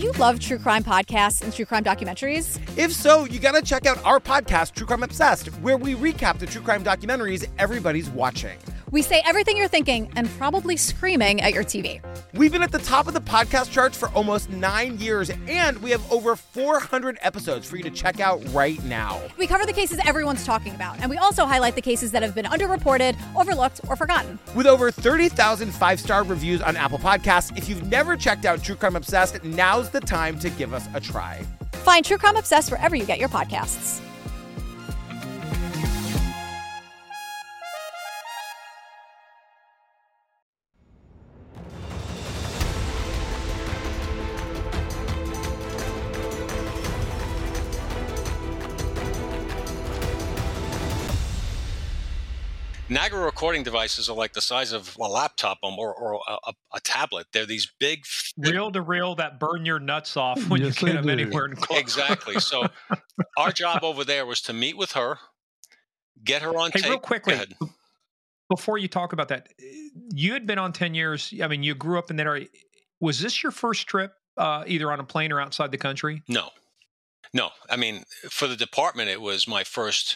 you love true crime podcasts and true crime documentaries? If so, you gotta check out our podcast, True Crime Obsessed, where we recap the true crime documentaries everybody's watching. We say everything you're thinking and probably screaming at your TV. We've been at the top of the podcast charts for almost 9 years, and we have over 400 episodes for you to check out right now. We cover the cases everyone's talking about, and we also highlight the cases that have been underreported, overlooked, or forgotten. With over 30,000 five-star reviews on Apple Podcasts, if you've never checked out True Crime Obsessed, now's the time to give us a try. Find True Crime Obsessed wherever you get your podcasts. Nagra recording devices are like the size of a laptop or a tablet. They're these big... Reel-to-reel that burn your nuts off when you get them anywhere in close. Exactly. So our job over there was to meet with her, get her on tape. Hey, real quickly, before you talk about that, you had been on 10 years. I mean, you grew up in that area. Was this your first trip either on a plane or outside the country? No. I mean, for the department, it was my first,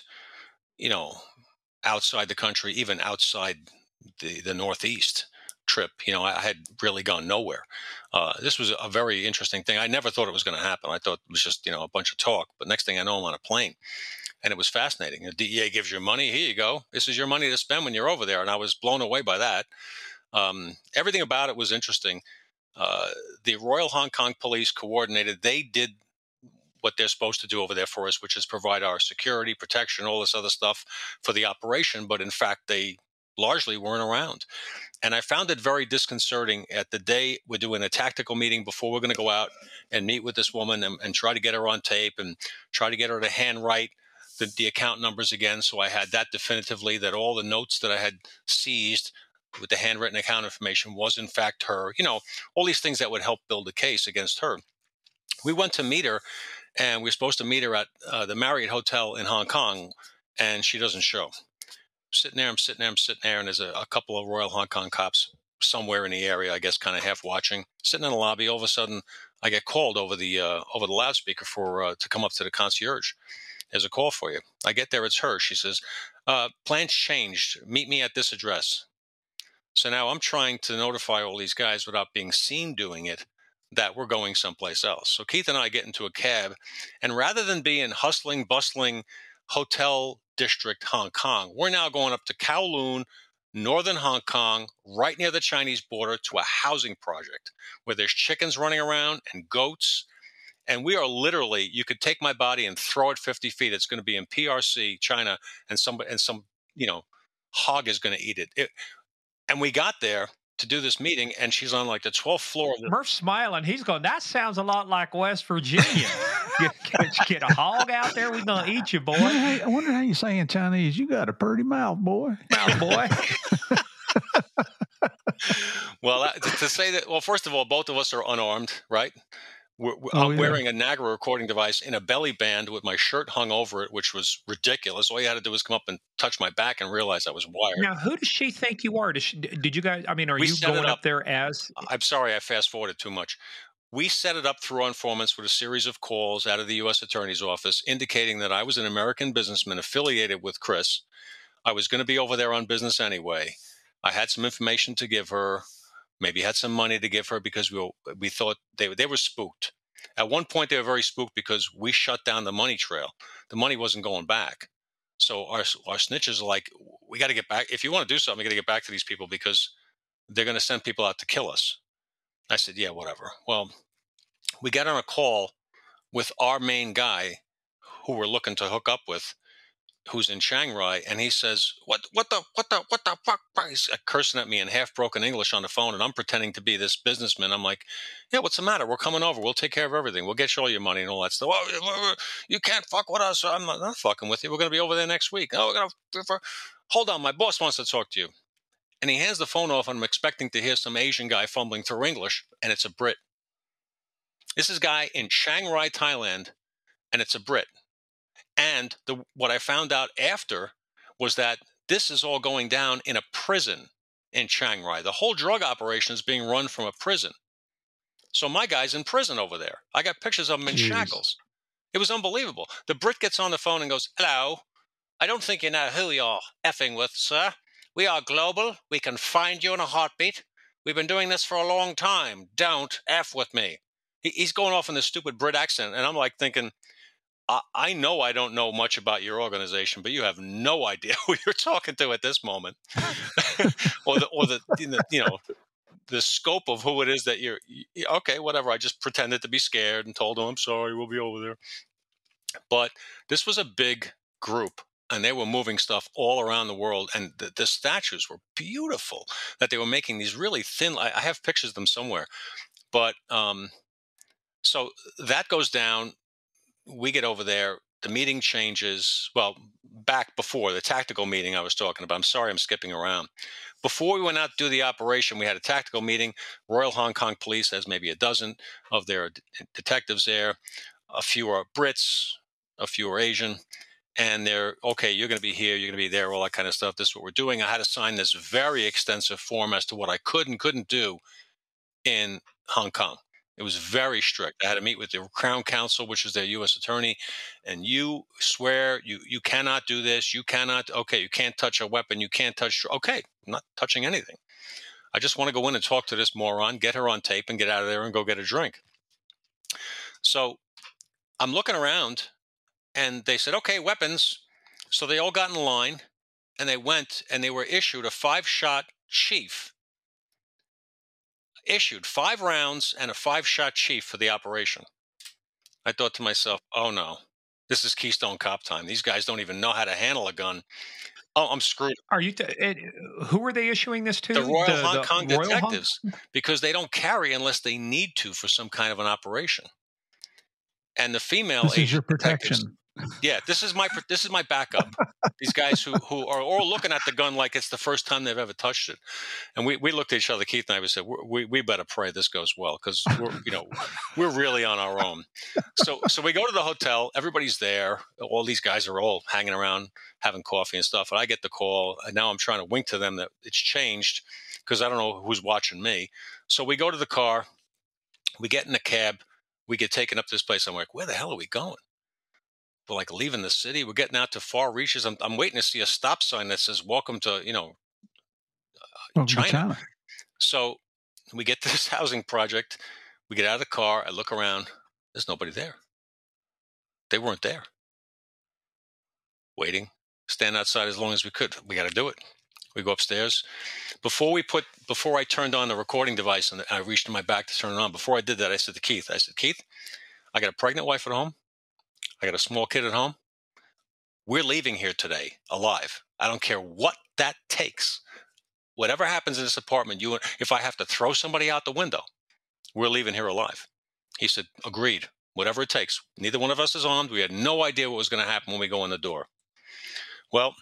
outside the country, even outside the Northeast trip. I had really gone nowhere. This was a very interesting thing. I never thought it was going to happen. I thought it was just, a bunch of talk. But next thing I know, I'm on a plane. And it was fascinating. The DEA gives you money. Here you go. This is your money to spend when you're over there. And I was blown away by that. Everything about it was interesting. The Royal Hong Kong Police coordinated. They did what they're supposed to do over there for us, which is provide our security, protection, all this other stuff for the operation. But in fact, they largely weren't around. And I found it very disconcerting at the day we're doing a tactical meeting before we're going to go out and meet with this woman and try to get her on tape and try to get her to handwrite the account numbers again. So I had that definitively, that all the notes that I had seized with the handwritten account information was in fact her, all these things that would help build a case against her. We went to meet her, and we were supposed to meet her at the Marriott Hotel in Hong Kong, and she doesn't show. I'm sitting there, and there's a couple of Royal Hong Kong cops somewhere in the area, I guess, kind of half watching. Sitting in the lobby, all of a sudden, I get called over the loudspeaker to come up to the concierge. There's a call for you. I get there, it's her. She says, plans changed. Meet me at this address. So now I'm trying to notify all these guys without being seen doing it that we're going someplace else. So Keith and I get into a cab, and rather than be in hustling, bustling hotel district Hong Kong, we're now going up to Kowloon, northern Hong Kong, right near the Chinese border, to a housing project where there's chickens running around and goats. And we are literally, you could take my body and throw it 50 feet. It's going to be in PRC, China, and some hog is going to eat it. And we got there to do this meeting, and she's on like the 12th floor. Murph's smiling. He's going, that sounds a lot like West Virginia. Get a hog out there, we're going to eat you, boy. Hey, I wonder how you say in Chinese, you got a pretty mouth, boy. Mouth, boy. Well, to say that, first of all, both of us are unarmed, right? I'm wearing a Nagra recording device in a belly band with my shirt hung over it, which was ridiculous. All you had to do was come up and touch my back and realize I was wired. Now, who does she think you are? Did you guys, are you going up there as? I'm sorry, I fast forwarded too much. We set it up through our informants with a series of calls out of the U.S. Attorney's Office indicating that I was an American businessman affiliated with Chris. I was going to be over there on business anyway. I had some information to give her. Maybe had some money to give her because we thought they were spooked. At one point, they were very spooked because we shut down the money trail. The money wasn't going back. So our snitches are like, we got to get back. If you want to do something, we got to get back to these people because they're going to send people out to kill us. I said, yeah, whatever. Well, we got on a call with our main guy who we're looking to hook up with, who's in Chiang Rai, and he says, what the fuck? He's cursing at me in half-broken English on the phone, and I'm pretending to be this businessman. I'm like, yeah, what's the matter? We're coming over. We'll take care of everything. We'll get you all your money and all that stuff. Oh, you can't fuck with us. I'm not fucking with you. We're going to be over there next week. Oh, we're going to... Hold on, my boss wants to talk to you. And he hands the phone off, and I'm expecting to hear some Asian guy fumbling through English, and it's a Brit. This is a guy in Chiang Rai, Thailand, and it's a Brit. And what I found out after was that this is all going down in a prison in Chiang Rai. The whole drug operation is being run from a prison. So my guy's in prison over there. I got pictures of him in shackles. It was unbelievable. The Brit gets on the phone and goes, "Hello, I don't think you know who you're effing with, sir. We are global. We can find you in a heartbeat. We've been doing this for a long time. Don't F with me." He's going off in this stupid Brit accent. And I'm like thinking, I know I don't know much about your organization, but you have no idea who you're talking to at this moment. or the scope of who it is that you're, okay, whatever. I just pretended to be scared and told him, "I'm sorry, we'll be over there." But this was a big group, and they were moving stuff all around the world. And the statues were beautiful, that they were making these really thin. I have pictures of them somewhere. But so that goes down. We get over there. The meeting changes. Well, back before the tactical meeting I was talking about. I'm sorry, I'm skipping around. Before we went out to do the operation, we had a tactical meeting. Royal Hong Kong Police has maybe a dozen of their detectives there. A few are Brits, a few are Asian. And they're, okay, you're going to be here, you're going to be there, all that kind of stuff. This is what we're doing. I had to sign this very extensive form as to what I could and couldn't do in Hong Kong. It was very strict. I had to meet with the Crown Counsel, which is their U.S. attorney, and you swear you cannot do this. You cannot, okay, you can't touch a weapon. You can't touch, okay, I'm not touching anything. I just want to go in and talk to this moron, get her on tape, and get out of there and go get a drink. So I'm looking around, and they said, okay, weapons. So they all got in line, and they went, and they were issued a 5-shot chief. Issued 5 rounds and a 5-shot chief for the operation. I thought to myself, oh no, this is Keystone Cop time. These guys don't even know how to handle a gun. Oh, I'm screwed. Are you? Who are they issuing this to? The Royal Hong Kong detectives, because they don't carry unless they need to for some kind of an operation. And the female this is your protection. Yeah, this is my backup. These guys who are all looking at the gun like it's the first time they've ever touched it. And we looked at each other, Keith and I, we said, we better pray this goes well, because we're really on our own. So we go to the hotel, everybody's there, all these guys are all hanging around having coffee and stuff. And I get the call, and now I'm trying to wink to them that it's changed, because I don't know who's watching me. So we go to the car, we get in a cab, we get taken up to this place. I'm like, where the hell are we going? We're like leaving the city. We're getting out to far reaches. I'm waiting to see a stop sign that says "Welcome to China." So we get to this housing project. We get out of the car. I look around. There's nobody there. They weren't there. Waiting. Stand outside as long as we could. We got to do it. We go upstairs. Before I turned on the recording device and I reached in my back to turn it on, before I did that, I said to Keith, Keith, I got a pregnant wife at home. I got a small kid at home. We're leaving here today alive. I don't care what that takes. Whatever happens in this apartment, if I have to throw somebody out the window, we're leaving here alive. He said, agreed, whatever it takes. Neither one of us is armed. We had no idea what was going to happen when we go in the door. Well,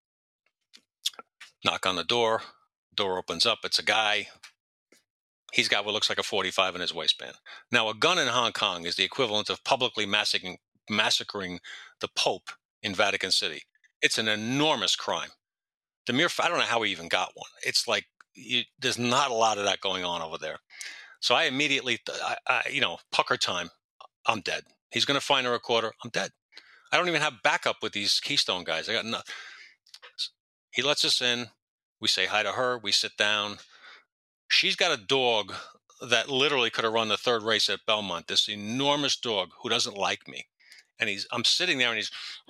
knock on the door. Door opens up. It's a guy. He's got what looks like a .45 in his waistband. Now, a gun in Hong Kong is the equivalent of publicly massacring the Pope in Vatican City. It's an enormous crime. I don't know how he even got one. It's like there's not a lot of that going on over there. So I immediately, pucker time. I'm dead. He's going to find a recorder. I'm dead. I don't even have backup with these Keystone guys. I got nothing. He lets us in. We say hi to her. We sit down. She's got a dog that literally could have run the 3rd race at Belmont. This enormous dog who doesn't like me. And I'm sitting there and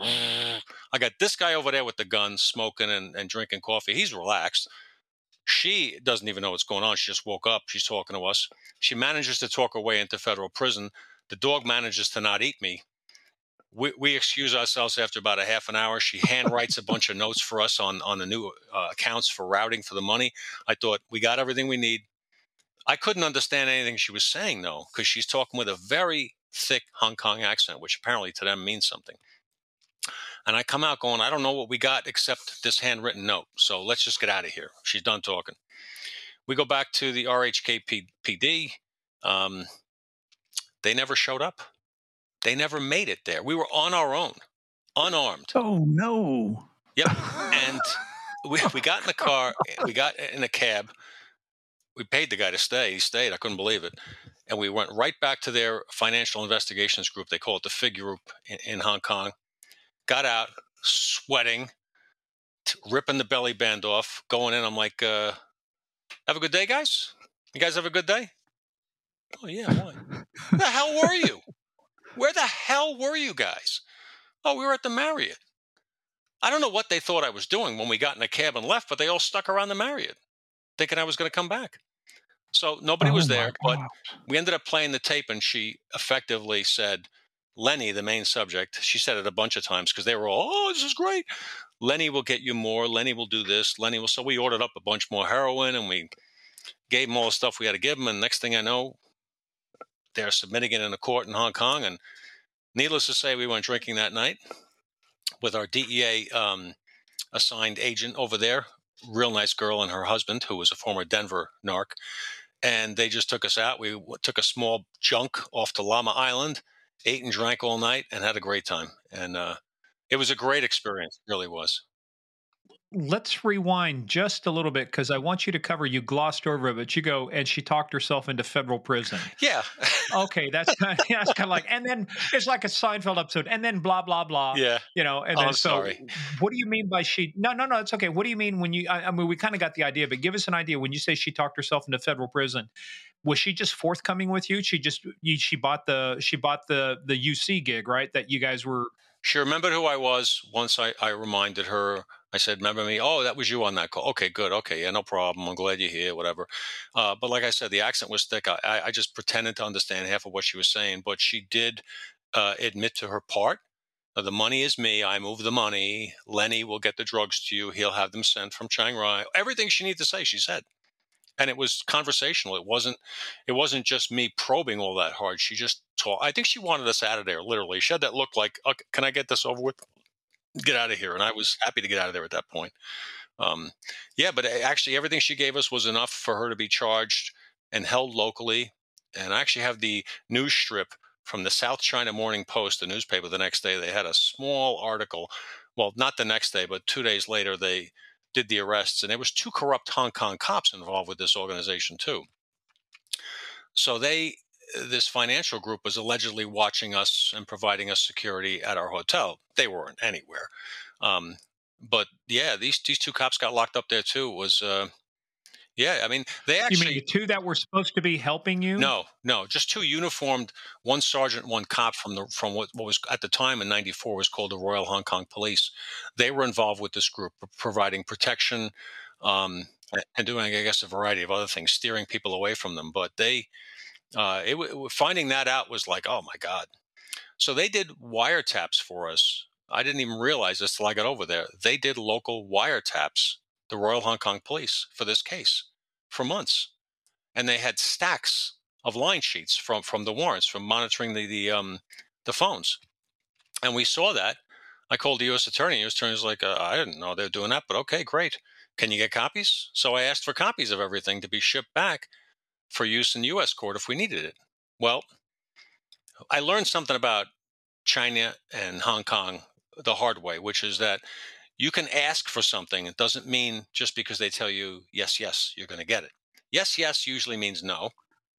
I got this guy over there with the gun smoking and drinking coffee. He's relaxed. She doesn't even know what's going on. She just woke up. She's talking to us. She manages to talk her way into federal prison. The dog manages to not eat me. We excuse ourselves after about a half an hour. She handwrites a bunch of notes for us on the new accounts for routing for the money. I thought we got everything we need. I couldn't understand anything she was saying, though, because she's talking with a very thick Hong Kong accent, which apparently to them means something. And I come out going, I don't know what we got except this handwritten note. So let's just get out of here. She's done talking. We go back to the RHKPD. They never showed up. They never made it there. We were on our own, unarmed. Oh, no. Yep. And we got in the car. We got in a cab. We paid the guy to stay. He stayed. I couldn't believe it. and we went right back to their financial investigations group. They call it the FIG group in Hong Kong. Got out, sweating, ripping the belly band off, going in. I'm like, have a good day, guys? You guys have a good day? Oh, yeah, why? Where the hell were you? Where the hell were you guys? Oh, we were at the Marriott. I don't know what they thought I was doing when we got in a cab and left, but they all stuck around the Marriott, thinking I was going to come back. So nobody was there, but we ended up playing the tape, and she effectively said, Lenny, the main subject, she said it a bunch of times because they were all, oh, this is great. Lenny will get you more. Lenny will do this. Lenny will. So we ordered up a bunch more heroin, and we gave them all the stuff we had to give them. And next thing I know, they're submitting it in a court in Hong Kong. And needless to say, we went drinking that night with our DEA assigned agent over there, real nice girl and her husband, who was a former Denver narc. And they just took us out. We took a small junk off to Llama Island, ate and drank all night, and had a great time. And it was a great experience. It really was. Let's rewind just a little bit because I want you to cover. You glossed over it, but you go, and she talked herself into federal prison. Yeah. Okay, that's kind of like, and then it's like a Seinfeld episode, and then blah blah blah. Yeah. You know, and then sorry. What do you mean by she? No, it's okay. What do you mean when you? I mean, we kind of got the idea, but give us an idea when you say she talked herself into federal prison. Was she just forthcoming with you? She bought the UC gig, right? That you guys were. She remembered who I was. Once I reminded her, I said, remember me? Oh, that was you on that call. Okay, good. Okay, yeah, no problem. I'm glad you're here, whatever. But like I said, the accent was thick. I just pretended to understand half of what she was saying, but she did admit to her part. The money is me. I move the money. Lenny will get the drugs to you. He'll have them sent from Chiang Rai. Everything she needed to say, she said. And it was conversational. It wasn't just me probing all that hard. She just talked. I think she wanted us out of there, literally. She had that look like, okay, can I get this over with? Get out of here. And I was happy to get out of there at that point. Yeah, but actually everything she gave us was enough for her to be charged and held locally. And I actually have the news strip from the South China Morning Post, the newspaper the next day. They had a small article. Well, not the next day, but 2 days later, they did the arrests. And there was 2 corrupt Hong Kong cops involved with this organization too. So this financial group was allegedly watching us and providing us security at our hotel. They weren't anywhere. But yeah, these 2 cops got locked up there too. It was, yeah, I mean, they actually. You mean the 2 that were supposed to be helping you? No, just 2 uniformed, 1 sergeant, 1 cop from what was at the time in '94 was called the Royal Hong Kong Police. They were involved with this group, providing protection and doing, I guess, a variety of other things, steering people away from them. But finding that out was like, oh my God. So they did wiretaps for us. I didn't even realize this till I got over there. They did local wiretaps, the Royal Hong Kong Police, for this case for months. And they had stacks of line sheets from the warrants, from monitoring the phones. And we saw that. I called the U.S. attorney. The U.S. attorney was like, I didn't know they were doing that, but okay, great. Can you get copies? So I asked for copies of everything to be shipped back for use in U.S. court if we needed it. Well, I learned something about China and Hong Kong the hard way, which is that you can ask for something. It doesn't mean just because they tell you, yes, you're going to get it. Yes usually means no.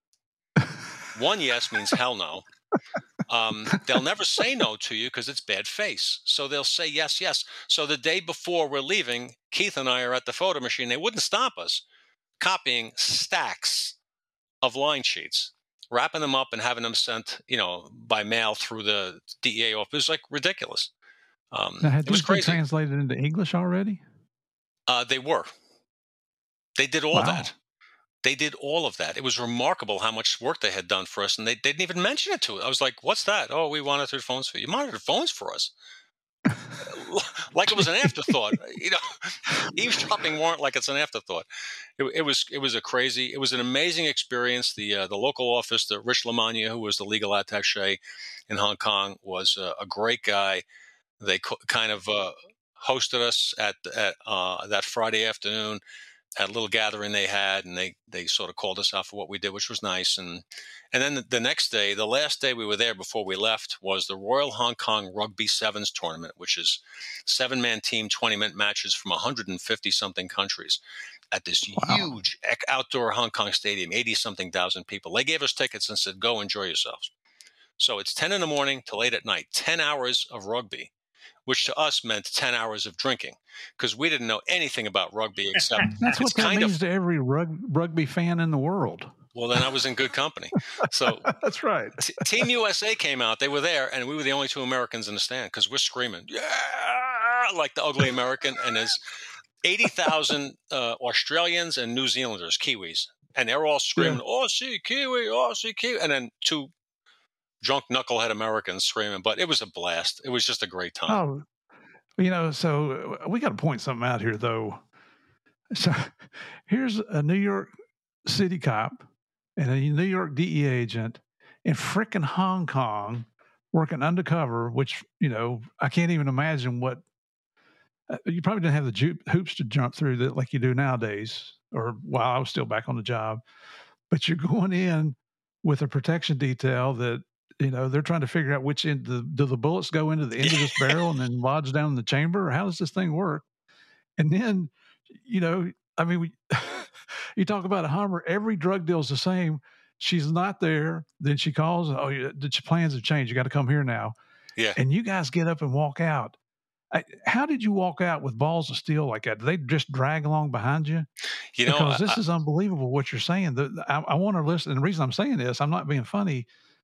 1 yes means hell no. They'll never say no to you because it's bad face. So they'll say yes. So the day before we're leaving, Keith and I are at the photo machine. They wouldn't stop us copying stacks of line sheets, wrapping them up and having them sent, by mail through the DEA office. It was like ridiculous. Now, had it was these been crazy. translated into English already? They were. They did all that. They did all of that. It was remarkable how much work they had done for us, and they didn't even mention it to us. I was like, what's that? Oh, we monitored phones for you. You monitored phones for us? Like it was an afterthought. Eavesdropping warrant like it's an afterthought. It was an amazing experience. The local office, the Rich Lamagna, who was the legal attaché in Hong Kong, was a great guy. They kind of hosted us at that Friday afternoon at a little gathering they had, and they sort of called us out for what we did, which was nice. And then the next day, the last day we were there before we left, was the Royal Hong Kong Rugby Sevens tournament, which is 7-man team, 20-minute matches from 150-something countries. at this huge outdoor Hong Kong stadium, 80-something thousand people. They gave us tickets and said, go enjoy yourselves. So it's 10 in the morning to late at night, 10 hours of rugby, which to us meant 10 hours of drinking because we didn't know anything about rugby except that's what that means to every rugby fan in the world. Well, then I was in good company. So that's right. Team USA came out. They were there, and we were the only two Americans in the stand because we're screaming, yeah, like the ugly American. And there's 80,000 Australians and New Zealanders, Kiwis, and they're all screaming, Aussie, Kiwi, Aussie, Kiwi. And then two drunk knucklehead Americans screaming. But it was a blast. It was just a great time. Oh, so we got to point something out here, though. So here's a New York City cop and a New York DEA agent in frickin' Hong Kong working undercover, which, I can't even imagine what you probably didn't have the hoops to jump through that like you do nowadays, or while I was still back on the job. But you're going in with a protection detail that, they're trying to figure out which end, do the bullets go into the end of this barrel and then lodge down in the chamber? Or how does this thing work? And then, you talk about a Hummer, every drug deal is the same. She's not there. Then she calls, the plans have changed. You got to come here now. Yeah. And you guys get up and walk out. How did you walk out with balls of steel like that? Did they just drag along behind you? Because this is unbelievable what you're saying. I want to listen. And the reason I'm saying this, I'm not being funny.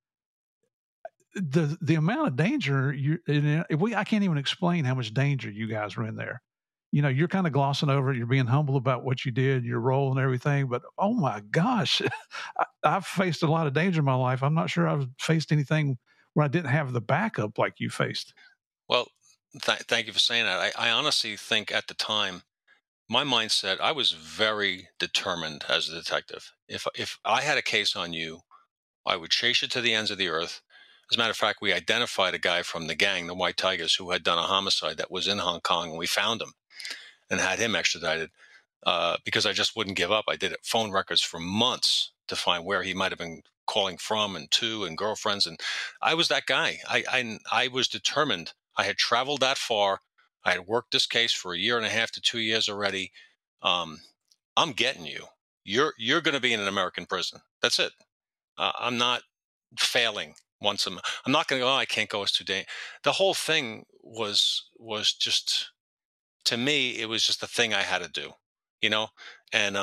The amount of danger I can't even explain how much danger you guys were in there. You're kind of glossing over it. You're being humble about what you did, your role and everything. But, oh, my gosh, I've faced a lot of danger in my life. I'm not sure I've faced anything where I didn't have the backup like you faced. Well, thank you for saying that. I honestly think at the time, my mindset, I was very determined as a detective. If I had a case on you, I would chase you to the ends of the earth. As a matter of fact, we identified a guy from the gang, the White Tigers, who had done a homicide that was in Hong Kong, and we found him and had him extradited because I just wouldn't give up. I did phone records for months to find where he might have been calling from and to, and girlfriends. And I was that guy. I was determined. I had traveled that far. I had worked this case for 1.5 to 2 years already. I'm getting you. You're going to be in an American prison. That's it. I'm not failing. I'm not going to go, I can't go, it's too dangerous. The whole thing was just, to me, it was just the thing I had to do, and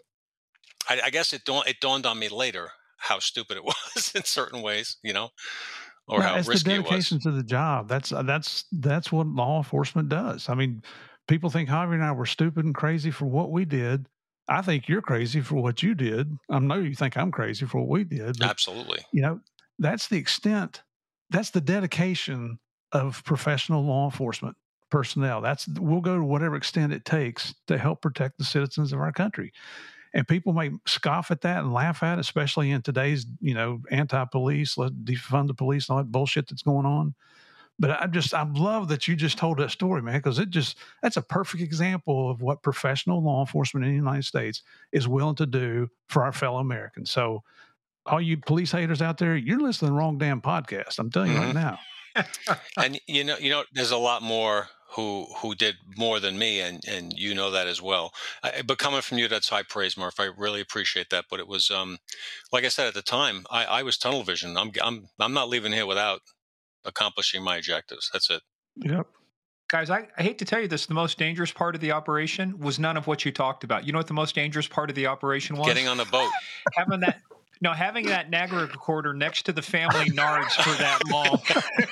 I guess it dawned on me later how stupid it was in certain ways, or how risky it was. It's the dedication to the job. That's what law enforcement does. I mean, people think Javier and I were stupid and crazy for what we did. I think you're crazy for what you did. I know you think I'm crazy for what we did. But, absolutely. That's the extent, that's the dedication of professional law enforcement personnel. We'll go to whatever extent it takes to help protect the citizens of our country. And people may scoff at that and laugh at it, especially in today's, anti-police, let's defund the police and all that bullshit that's going on. But I love that you just told that story, man, because that's a perfect example of what professional law enforcement in the United States is willing to do for our fellow Americans. So, all you police haters out there, you're listening to the wrong damn podcast. I'm telling you right now. And there's a lot more who did more than me, and you know that as well. But coming from you, that's high praise, Murph. I really appreciate that. But it was, like I said at the time, I was tunnel vision. I'm not leaving here without accomplishing my objectives. That's it. Yep. Guys, I hate to tell you this, the most dangerous part of the operation was none of what you talked about. You know what the most dangerous part of the operation was? Getting on the boat. Having that Niagara recorder next to the family nards for that long.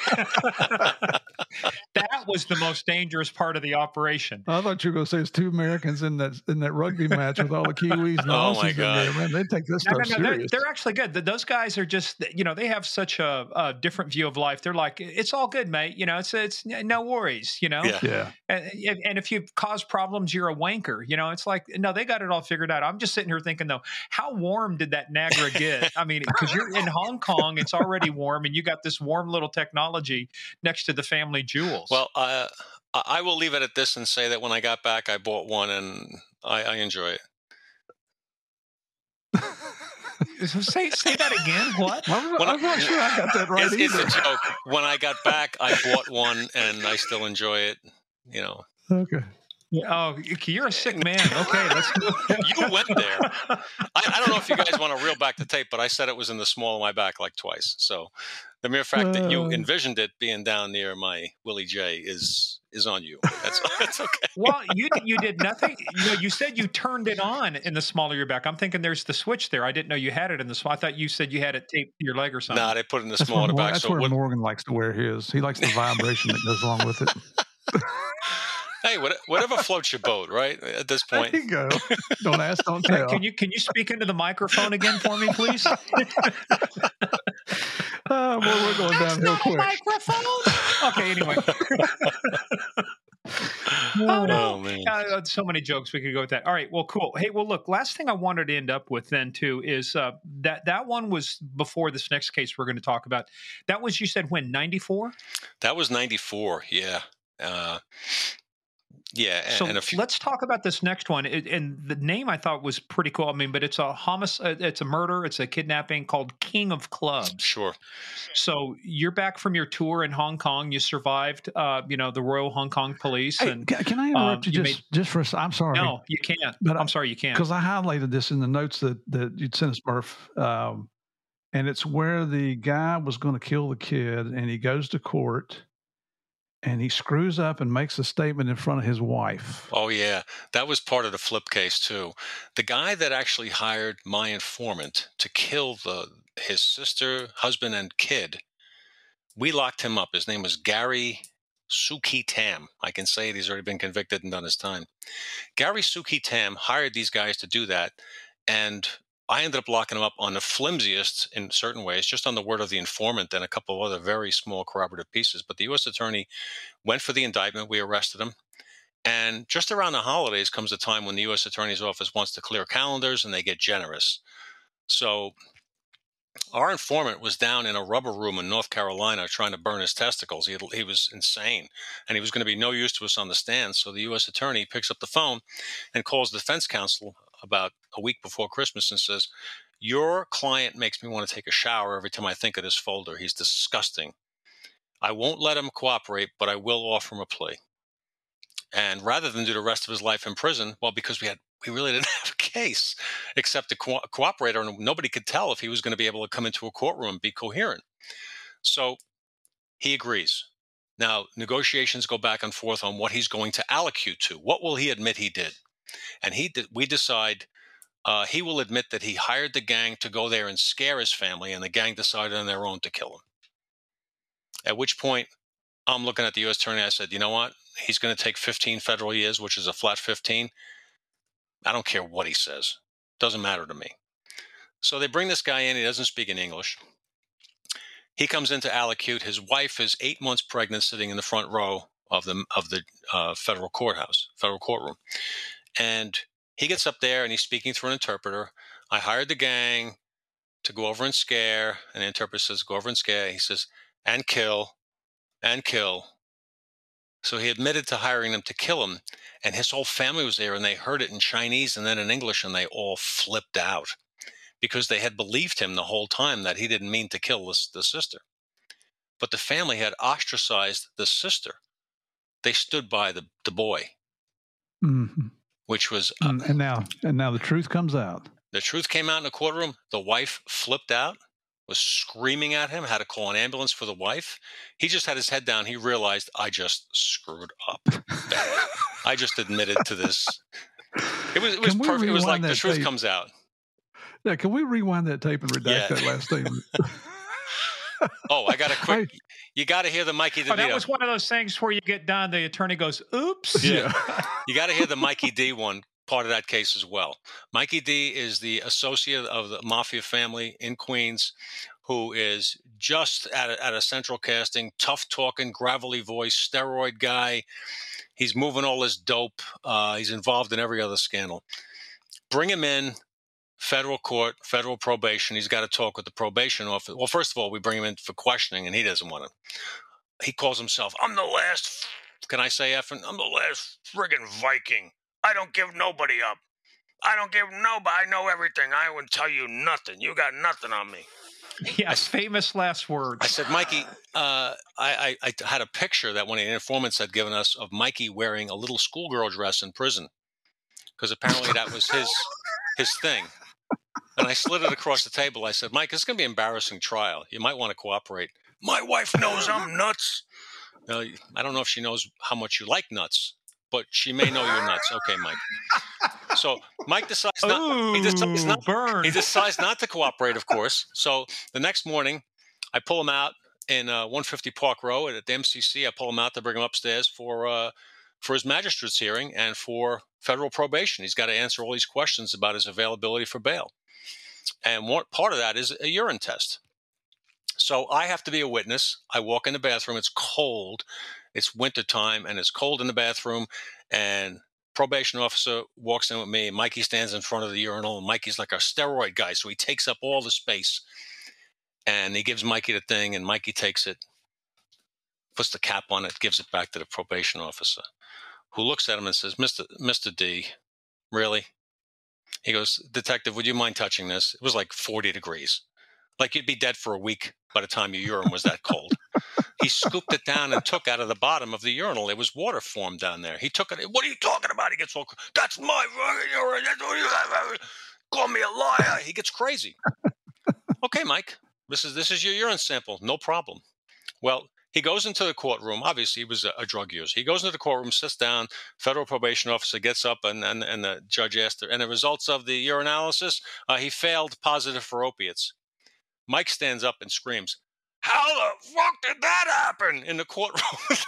That was the most dangerous part of the operation. I thought you were going to say it's two Americans in that rugby match with all the Kiwis and Aussies in there. Man, they take this stuff serious. They're actually good. Those guys are just, they have such a different view of life. They're like, it's all good, mate. It's no worries, Yeah. And if you cause problems, you're a wanker. It's like, no, they got it all figured out. I'm just sitting here thinking, though, how warm did that Niagara get? I mean, because you're in Hong Kong, it's already warm, and you got this warm little technology next to the family jewels. Well, I will leave it at this and say that when I got back, I bought one, and I enjoy it. Say that again. What? I'm not sure I got that right either. It's a joke. When I got back, I bought one, and I still enjoy it. Okay. Oh, you're a sick man. Okay, let's go. You went there. I don't know if you guys want to reel back the tape, but I said it was in the small of my back like twice. So the mere fact that you envisioned it being down near my Willie J is on you. That's okay. Well, you did nothing. You said you turned it on in the small of your back. I'm thinking there's the switch there. I didn't know you had it in the small. I thought you said you had it taped to your leg or something. Nah, they put it in the small of the back. That's where Morgan likes to wear his. He likes the vibration that goes along with it. Hey, whatever floats your boat, right? At this point, there you go. Don't ask, don't tell. Can you speak into the microphone again for me, please? Well, we're going downhill quick. Microphone. Okay, anyway. Oh no! Man. So many jokes we could go with that. All right, well, cool. Hey, well, look. Last thing I wanted to end up with then too is that one was before this next case we're going to talk about. That was, you said, when 94? That was 94. Yeah. Yeah, so let's talk about this next one. And the name I thought was pretty cool. I mean, but it's a homicide, it's a murder, it's a kidnapping called King of Clubs. Sure. So you're back from your tour in Hong Kong. You survived, the Royal Hong Kong Police. Hey, and can I interrupt you just for a second? I'm sorry. No, you can't. But I'm sorry, you can't. Because I highlighted this in the notes that you'd sent us, Murph. And it's where the guy was going to kill the kid, and he goes to court. And he screws up and makes a statement in front of his wife. Oh, yeah. That was part of the flip case, too. The guy that actually hired my informant to kill his sister, husband, and kid, we locked him up. His name was Gary Suki Tam. I can say it. He's already been convicted and done his time. Gary Suki Tam hired these guys to do that, and I ended up locking him up on the flimsiest in certain ways, just on the word of the informant and a couple of other very small corroborative pieces. But the U.S. attorney went for the indictment. We arrested him. And just around the holidays comes a time when the U.S. attorney's office wants to clear calendars and they get generous. So our informant was down in a rubber room in North Carolina trying to burn his testicles. He was insane, and he was going to be no use to us on the stand. So the U.S. attorney picks up the phone and calls the defense counsel about a week before Christmas and says, "Your client makes me want to take a shower every time I think of this folder. He's disgusting. I won't let him cooperate, but I will offer him a plea." And rather than do the rest of his life in prison, well, because we really didn't have a case except a cooperator, and nobody could tell if he was going to be able to come into a courtroom and be coherent. So he agrees. Now, negotiations go back and forth on what he's going to allocute to. What will he admit he did? And we decide he will admit that he hired the gang to go there and scare his family, and the gang decided on their own to kill him. At which point, I'm looking at the U.S. attorney. I said, you know what? He's going to take 15 federal years, which is a flat 15. I don't care what he says. Doesn't matter to me. So they bring this guy in. He doesn't speak in English. He comes in to allocute. His wife is 8 months pregnant, sitting in the front row of the federal courtroom. And he gets up there and he's speaking through an interpreter. I hired the gang to go over and scare. And the interpreter says, go over and scare. He says, and kill, and kill. So he admitted to hiring them to kill him. And his whole family was there, and they heard it in Chinese and then in English, and they all flipped out because they had believed him the whole time that he didn't mean to kill the sister. But the family had ostracized the sister. They stood by the boy. Mm-hmm. Which was and now the truth comes out. The truth came out in the courtroom. The wife flipped out, was screaming at him, had to call an ambulance for the wife. He just had his head down. He realized, I just screwed up. I just admitted to this. It was perfect. It was like the truth comes out. Yeah, can we rewind that tape and redact that last statement? Oh, I got a quick. You got to hear the Mikey D. That was one of those things where you get done, the attorney goes, "Oops." Yeah, you got to hear the Mikey D. one part of that case as well. Mikey D. is the associate of the mafia family in Queens, who is just at a central casting, tough talking, gravelly voice, steroid guy. He's moving all this dope. He's involved in every other scandal. Bring him in. Federal court, federal probation. He's got to talk with the probation officer. Well, first of all, we bring him in for questioning, and he doesn't want to. He calls himself, I'm the last, can I say effing? I'm the last friggin' Viking. I don't give nobody up. I don't give nobody. I know everything. I wouldn't tell you nothing. You got nothing on me. Yes, famous last words. I said, Mikey, I had a picture that one of the informants had given us of Mikey wearing a little schoolgirl dress in prison, because apparently that was his thing. And I slid it across the table. I said, Mike, it's going to be an embarrassing trial. You might want to cooperate. My wife knows I'm nuts. I don't know if she knows how much you like nuts, but she may know you're nuts. Okay, Mike. So Mike decides he decides not to cooperate, of course. So the next morning, I pull him out in 150 Park Row at the MCC. I pull him out to bring him upstairs for his magistrate's hearing and for federal probation. He's got to answer all these questions about his availability for bail. And part of that is a urine test. So I have to be a witness. I walk in the bathroom. It's cold. It's wintertime, and it's cold in the bathroom. And probation officer walks in with me. Mikey stands in front of the urinal. And Mikey's like a steroid guy, so he takes up all the space. And he gives Mikey the thing, and Mikey takes it, puts the cap on it, gives it back to the probation officer, who looks at him and says, Mr. D, really? He goes, Detective, would you mind touching this? It was like 40 degrees. Like you'd be dead for a week by the time your urine was that cold. He scooped it down and took out of the bottom of the urinal. There was water formed down there. He took it. What are you talking about? He gets all, that's my urine. Call me a liar. He gets crazy. Okay, Mike, this is your urine sample. No problem. Well, he goes into the courtroom. Obviously, he was a drug user. He goes into the courtroom, sits down. Federal probation officer gets up, and the judge asked him, and the results of the urinalysis, he failed positive for opiates. Mike stands up and screams, how the fuck did that happen in the courtroom?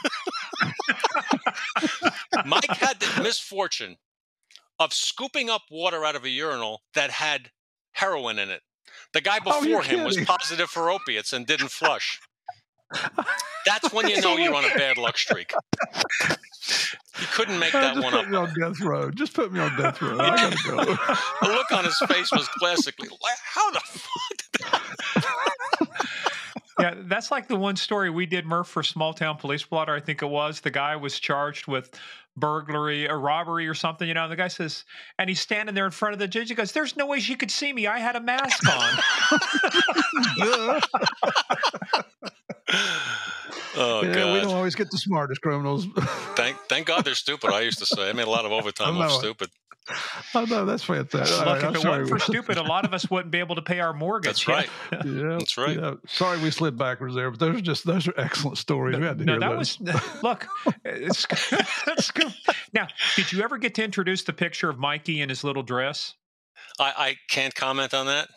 Mike had the misfortune of scooping up water out of a urinal that had heroin in it. The guy before him was positive for opiates and didn't flush. That's when you know you're on a bad luck streak. You couldn't make that one up. Put me on death row. Just put me on death row. I gotta go. The look on his face was classically, how the fuck did that? Yeah, that's like the one story we did, Murph, for Small Town Police Blotter, I think it was. The guy was charged with burglary or robbery or something, and the guy says, and he's standing there in front of the judge. He goes, there's no way she could see me. I had a mask on. Oh, yeah, God. we don't always get the smartest criminals. Thank God they're stupid. I used to say I made a lot of overtime off stupid. Oh, no, that's fantastic. Look, if it wasn't for stupid, a lot of us wouldn't be able to pay our mortgage. That's right. Yeah, that's right. Yeah. Sorry we slid backwards there, but those are excellent stories. We had to hear those. Look, it's good. Now, did you ever get to introduce the picture of Mikey in his little dress? I can't comment on that.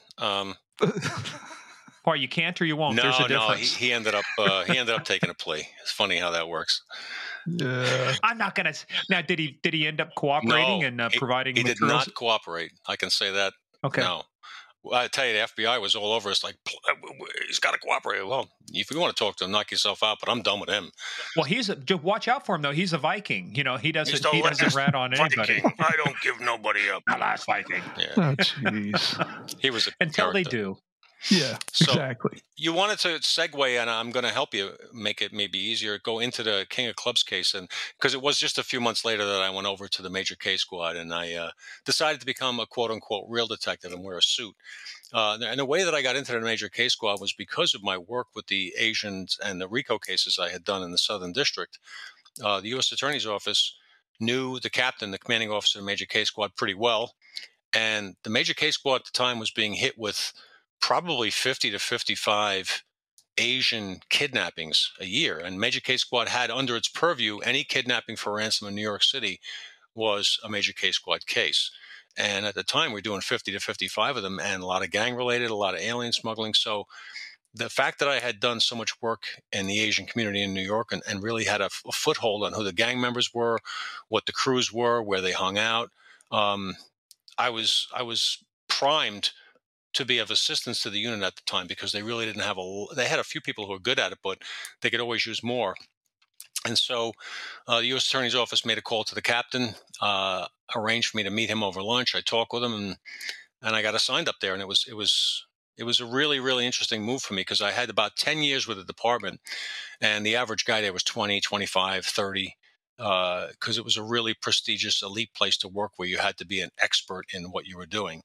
Or you can't or you won't. No, There's a difference. He ended up taking a plea. It's funny how that works. Yeah. I'm not gonna. Now, did he end up cooperating and providing? He materials? did not cooperate. I can say that. Okay. No, I tell you, the FBI was all over us. Like, he's got to cooperate. Well, if you want to talk to him, knock yourself out. But I'm done with him. Well, just watch out for him though. He's a Viking. He doesn't rat on anybody. Viking. I don't give nobody up. The last Viking. Yeah. Oh, jeez. He was until character. They do. Yeah, so exactly. You wanted to segue, and I'm going to help you make it maybe easier. Go into the King of Clubs case, and because it was just a few months later that I went over to the Major K Squad, and I decided to become a quote unquote real detective and wear a suit. And the way that I got into the Major K Squad was because of my work with the Asians and the RICO cases I had done in the Southern District. The U.S. Attorney's Office knew the captain, the commanding officer of the Major K Squad, pretty well, and the Major K Squad at the time was being hit with probably 50 to 55 Asian kidnappings a year. And Major K Squad had under its purview any kidnapping for ransom in New York City was a Major K Squad case. And at the time, we were doing 50 to 55 of them, and a lot of gang-related, a lot of alien smuggling. So the fact that I had done so much work in the Asian community in New York and really had a foothold on who the gang members were, what the crews were, where they hung out, I was primed to be of assistance to the unit at the time, because they really didn't have they had a few people who were good at it, but they could always use more. And so the U.S. Attorney's Office made a call to the captain, arranged for me to meet him over lunch. I talked with him, and I got assigned up there. And it was a really, really interesting move for me, because I had about 10 years with the department, and the average guy there was 20, 25, 30, because it was a really prestigious elite place to work where you had to be an expert in what you were doing.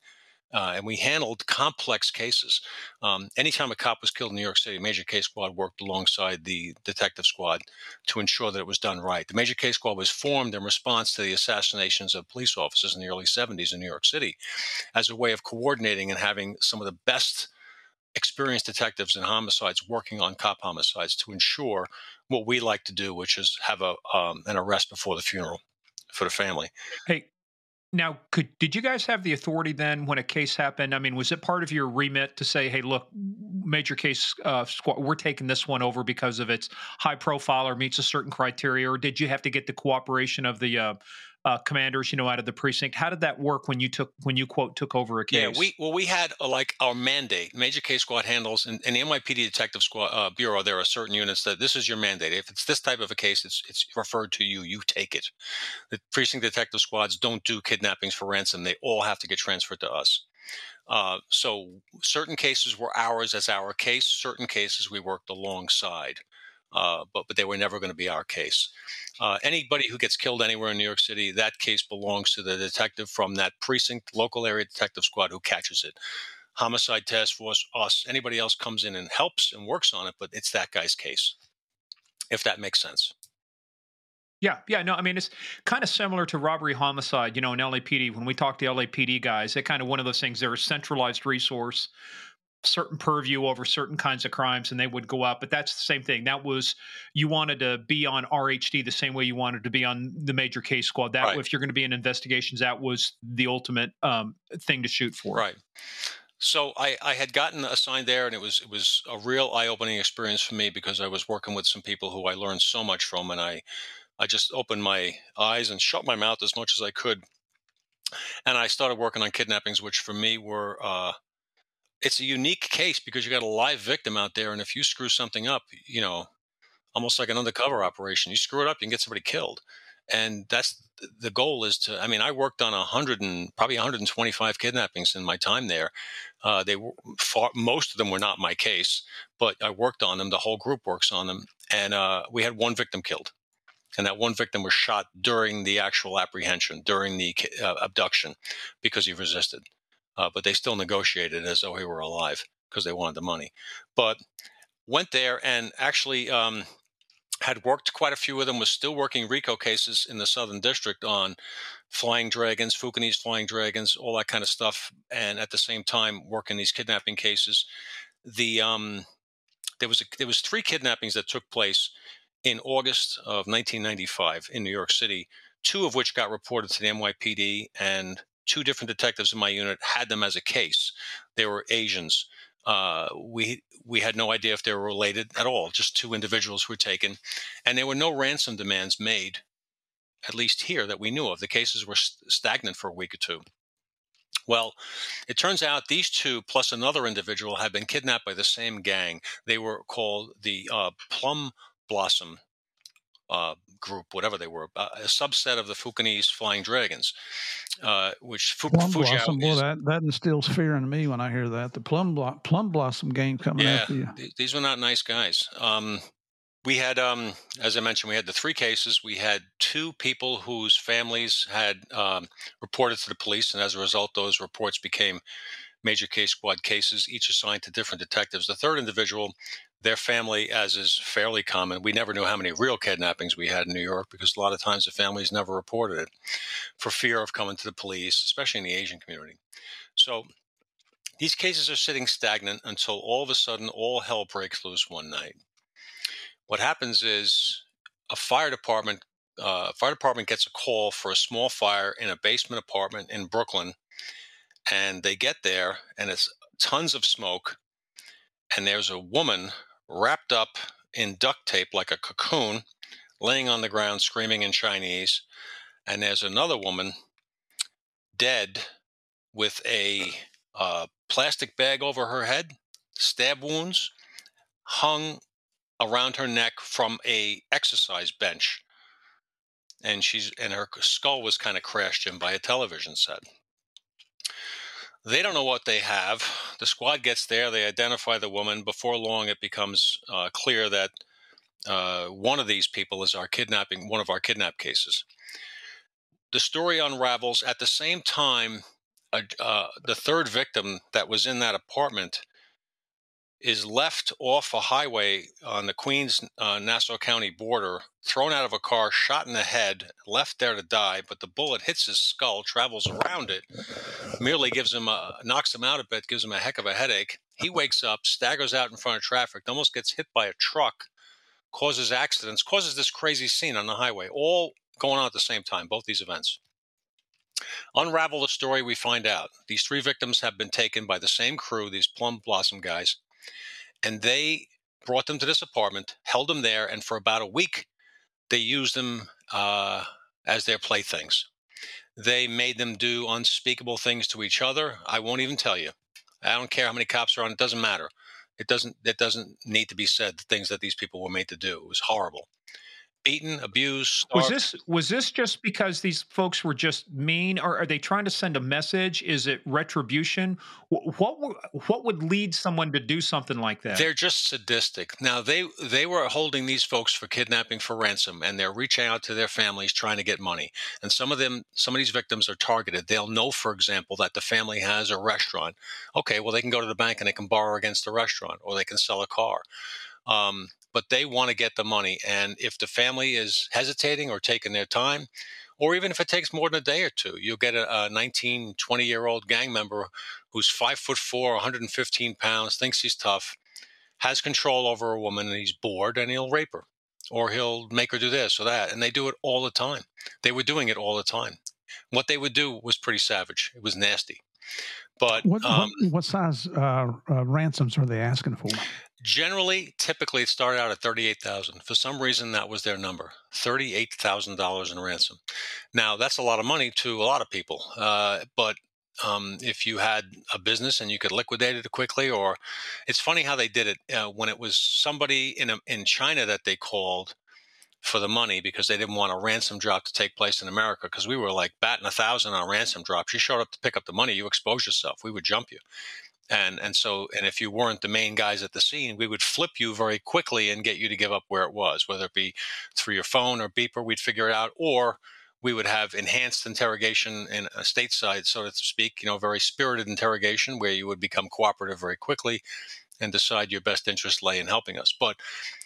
And we handled complex cases. Anytime a cop was killed in New York City, Major Case Squad worked alongside the detective squad to ensure that it was done right. The Major Case Squad was formed in response to the assassinations of police officers in the early 70s in New York City as a way of coordinating and having some of the best experienced detectives in homicides working on cop homicides to ensure what we like to do, which is have an arrest before the funeral for the family. Hey, now, did you guys have the authority then when a case happened? I mean, was it part of your remit to say, "Hey, look, Major Case Squad, we're taking this one over because of its high profile or meets a certain criteria," or did you have to get the cooperation of the commanders, out of the precinct? How did that work when you quote took over a Yeah, case? we had like our mandate. Major Case Squad handles in the NYPD Detective Squad Bureau. There are certain units that this is your mandate. If it's this type of a case, it's referred to you. You take it. The precinct detective squads don't do kidnappings for ransom. They all have to get transferred to us. So certain cases were ours as our case. Certain cases we worked alongside, but they were never going to be our case. Anybody who gets killed anywhere in New York City, that case belongs to the detective from that precinct, local area detective squad who catches it. Homicide task force, us, anybody else comes in and helps and works on it, but it's that guy's case, if that makes sense. Yeah, no, I mean, it's kind of similar to robbery homicide, in LAPD. When we talk to LAPD guys, they're kind of one of those things. They're a centralized resource, certain purview over certain kinds of crimes, and they would go up. But that's the same thing. That was, you wanted to be on RHD the same way you wanted to be on the Major Case Squad. That, Right. if you're going to be in investigations, that was the ultimate thing to shoot for. Right. So I had gotten assigned there, and it was a real eye-opening experience for me because I was working with some people who I learned so much from, and I just opened my eyes and shut my mouth as much as I could. And I started working on kidnappings, which for me were, it's a unique case because you got a live victim out there. And if you screw something up, almost like an undercover operation, you screw it up, you can get somebody killed. And that's the goal is to, I mean, I worked on probably 125 kidnappings in my time there. They were most of them were not my case, but I worked on them. The whole group works on them. And we had one victim killed. And that one victim was shot during the actual apprehension, during the abduction, because he resisted. But they still negotiated as though he were alive because they wanted the money. But went there and actually had worked quite a few with them, was still working RICO cases in the Southern District on flying dragons, Fukinese flying dragons, all that kind of stuff. And at the same time, working these kidnapping cases. There was 3 kidnappings that took place in August of 1995 in New York City, 2 of which got reported to the NYPD, and 2 different detectives in my unit had them as a case. They were Asians. We had no idea if they were related at all, just 2 individuals who were taken. And there were no ransom demands made, at least here, that we knew of. The cases were stagnant for a week or 2. Well, it turns out these 2 plus another individual had been kidnapped by the same gang. They were called the Plum Blossom group, whatever they were, a subset of the Fukinese flying dragons, which Plum Blossom, is. Boy, that instills fear in me when I hear that. The Plum Blossom game coming after you. These were not nice guys. We had, as I mentioned, we had the 3 cases. We had 2 people whose families had reported to the police, and as a result, those reports became Major Case Squad cases, each assigned to different detectives. The 3rd individual, their family, as is fairly common, we never knew how many real kidnappings we had in New York because a lot of times the families never reported it for fear of coming to the police, especially in the Asian community. So these cases are sitting stagnant until all of a sudden all hell breaks loose one night. What happens is a fire department gets a call for a small fire in a basement apartment in Brooklyn, and they get there and it's tons of smoke, and there's a woman wrapped up in duct tape like a cocoon laying on the ground screaming in Chinese, and there's another woman dead with a plastic bag over her head, stab wounds hung around her neck from a exercise bench, and her skull was kind of crashed in by a television set. They don't know what they have. The squad gets there. They identify the woman. Before long, it becomes clear that one of these people is one of our kidnap cases. The story unravels. At the same time, the third victim that was in that apartment is left off a highway on the Queens Nassau County border, thrown out of a car, shot in the head, left there to die, but the bullet hits his skull, travels around it, merely knocks him out a bit, gives him a heck of a headache. He wakes up, staggers out in front of traffic, almost gets hit by a truck, causes accidents, causes this crazy scene on the highway, all going on at the same time, both these events. Unravel the story, we find out these three victims have been taken by the same crew, these Plum Blossom guys, and they brought them to this apartment, held them there, and for about a week, they used them as their playthings. They made them do unspeakable things to each other. I won't even tell you. I don't care how many cops are on. It doesn't matter. It doesn't need to be said, the things that these people were made to do. It was horrible. Beaten, abused, starved. Was this just because these folks were just mean, or are they trying to send a message? Is it retribution? What would lead someone to do something like that? They're just sadistic. Now they were holding these folks for kidnapping for ransom, and they're reaching out to their families trying to get money. And some of these victims are targeted. They'll know, for example, that the family has a restaurant. Okay, well they can go to the bank and they can borrow against the restaurant, or they can sell a car. But they want to get the money. And if the family is hesitating or taking their time, or even if it takes more than a day or two, you'll get a 19, 20-year-old gang member who's 5'4", 115 pounds, thinks he's tough, has control over a woman, and he's bored, and he'll rape her. Or he'll make her do this or that. And they do it all the time. They were doing it all the time. What they would do was pretty savage. It was nasty. But what size ransoms are they asking for? Generally, typically, it started out at $38,000. For some reason, that was their number, $38,000 in ransom. Now, that's a lot of money to a lot of people. But if you had a business and you could liquidate it quickly, or it's funny how they did it when it was somebody in China that they called for the money because they didn't want a ransom drop to take place in America, because we were like batting 1,000 on ransom drops. You showed up to pick up the money, you exposed yourself, we would jump you. And if you weren't the main guys at the scene, we would flip you very quickly and get you to give up where it was, whether it be through your phone or beeper, we'd figure it out, or we would have enhanced interrogation in a stateside, so to speak, very spirited interrogation where you would become cooperative very quickly and decide your best interest lay in helping us. But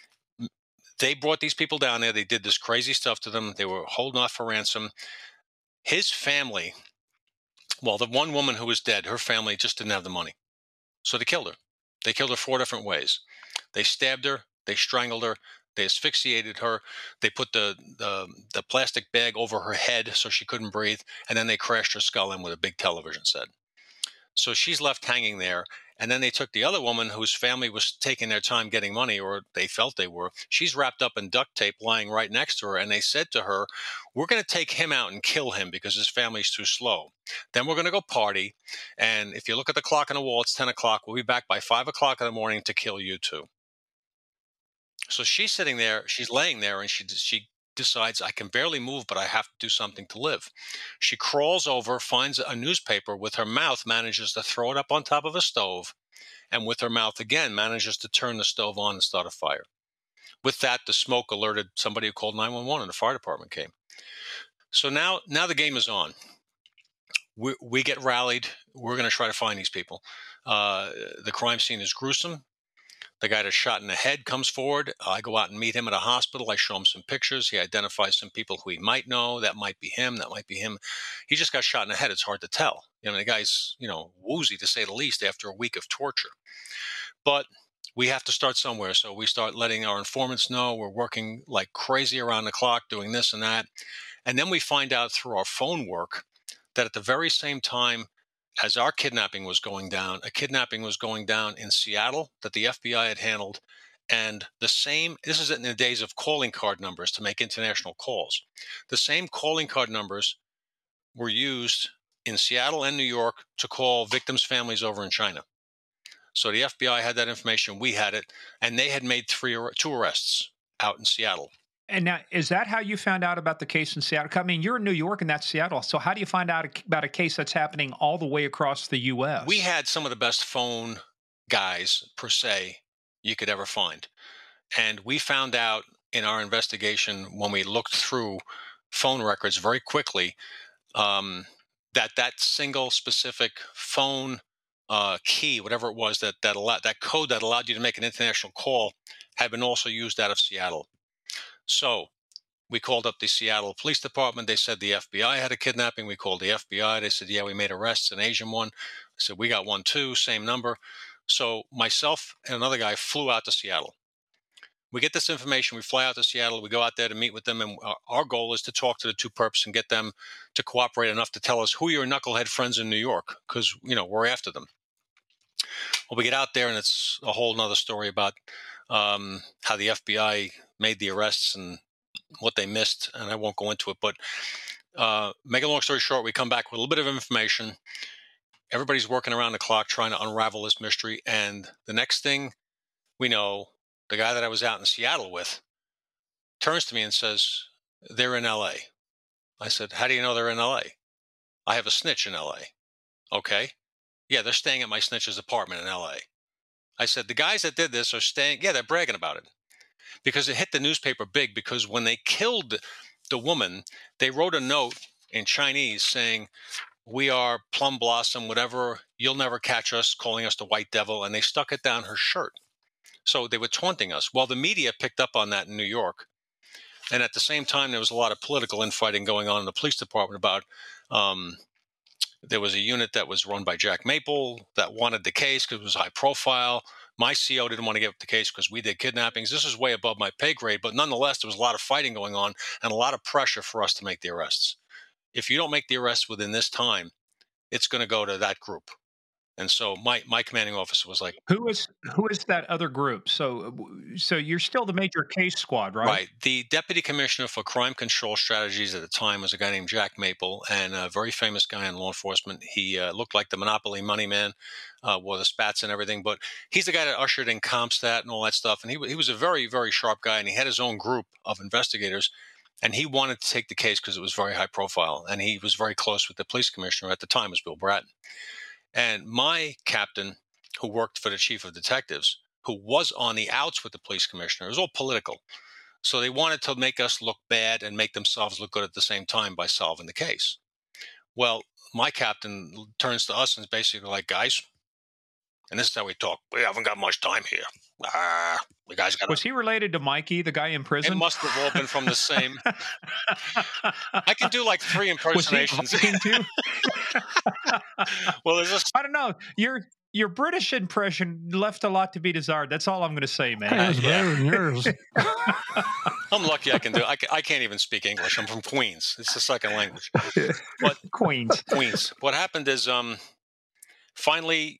they brought these people down there. They did this crazy stuff to them. They were holding off for ransom. His family, well, the one woman who was dead, her family just didn't have the money. So they killed her. They killed her 4 different ways. They stabbed her. They strangled her. They asphyxiated her. They put the plastic bag over her head so she couldn't breathe. And then they crashed her skull in with a big television set. So she's left hanging there. And then they took the other woman whose family was taking their time getting money, or they felt they were. She's wrapped up in duct tape lying right next to her. And they said to her, we're going to take him out and kill him because his family's too slow. Then we're going to go party. And if you look at the clock on the wall, it's 10 o'clock. We'll be back by 5 o'clock in the morning to kill you too. So she's sitting there, she's laying there, and she decides, I can barely move, but I have to do something to live. She crawls over, finds a newspaper, with her mouth manages to throw it up on top of a stove, and with her mouth again manages to turn the stove on and start a fire. With that, the smoke alerted somebody who called 911, and the fire department came. So now the game is on. We get rallied. We're going to try to find these people. The crime scene is gruesome. The guy that's shot in the head comes forward. I go out and meet him at a hospital. I show him some pictures. He identifies some people who he might know. That might be him. That might be him. He just got shot in the head. It's hard to tell. The guy's, woozy to say the least after a week of torture. But we have to start somewhere. So we start letting our informants know. We're working like crazy around the clock, doing this and that. And then we find out through our phone work that at the very same time as our kidnapping was going down, a kidnapping was going down in Seattle that the FBI had handled. And this is in the days of calling card numbers to make international calls. The same calling card numbers were used in Seattle and New York to call victims' families over in China. So the FBI had that information, we had it, and they had made 2 arrests out in Seattle. And now, is that how you found out about the case in Seattle? I mean, you're in New York and that's Seattle. So how do you find out about a case that's happening all the way across the U.S.? We had some of the best phone guys, per se, you could ever find. And we found out in our investigation, when we looked through phone records very quickly, that single specific phone key, whatever it was, that code that allowed you to make an international call had been also used out of Seattle. So we called up the Seattle Police Department. They said the FBI had a kidnapping. We called the FBI. They said, yeah, we made arrests, an Asian one. I said, we got one too, same number. So myself and another guy flew out to Seattle. We get this information. We fly out to Seattle. We go out there to meet with them. And our goal is to talk to the two perps and get them to cooperate enough to tell us who your knucklehead friends in New York, because, we're after them. Well, we get out there and it's a whole nother story about how the FBI made the arrests and what they missed. And I won't go into it, but make a long story short, we come back with a little bit of information. Everybody's working around the clock trying to unravel this mystery. And the next thing we know, the guy that I was out in Seattle with turns to me and says, they're in LA. I said, how do you know they're in LA? I have a snitch in LA. Okay. Yeah, they're staying at my snitch's apartment in LA. I said, the guys that did this are staying, yeah, they're bragging about it. Because it hit the newspaper big, because when they killed the woman, they wrote a note in Chinese saying, we are Plum Blossom, whatever, you'll never catch us, calling us the White Devil, and they stuck it down her shirt. So they were taunting us. Well, the media picked up on that in New York. And at the same time, there was a lot of political infighting going on in the police department about there was a unit that was run by Jack Maple that wanted the case because it was high profile. My CO didn't want to give up the case because we did kidnappings. This is way above my pay grade, but nonetheless, there was a lot of fighting going on and a lot of pressure for us to make the arrests. If you don't make the arrests within this time, it's going to go to that group. And so my commanding officer was like, who is that other group? So you're still the major case squad, right? Right. The deputy commissioner for crime control strategies at the time was a guy named Jack Maple, and a very famous guy in law enforcement. He looked like the Monopoly money man, wore the spats and everything, but he's the guy that ushered in CompStat and all that stuff. And he was a very, very sharp guy, and he had his own group of investigators, and he wanted to take the case because it was very high profile, and he was very close with the police commissioner at the time, was Bill Bratton. And my captain, who worked for the chief of detectives, who was on the outs with the police commissioner, it was all political. So they wanted to make us look bad and make themselves look good at the same time by solving the case. Well, my captain turns to us and is basically like, guys, and this is how we talk, we haven't got much time here. You guys got. Was he related to Mikey, the guy in prison? It must have all been from the same. I can do like 3 impersonations. Was he too? Well, there's I don't know. Your British impression left a lot to be desired. That's all I'm going to say, man. It was better than yours. I'm lucky I can do. I can't even speak English. I'm from Queens. It's the second language. But Queens. What happened is, finally,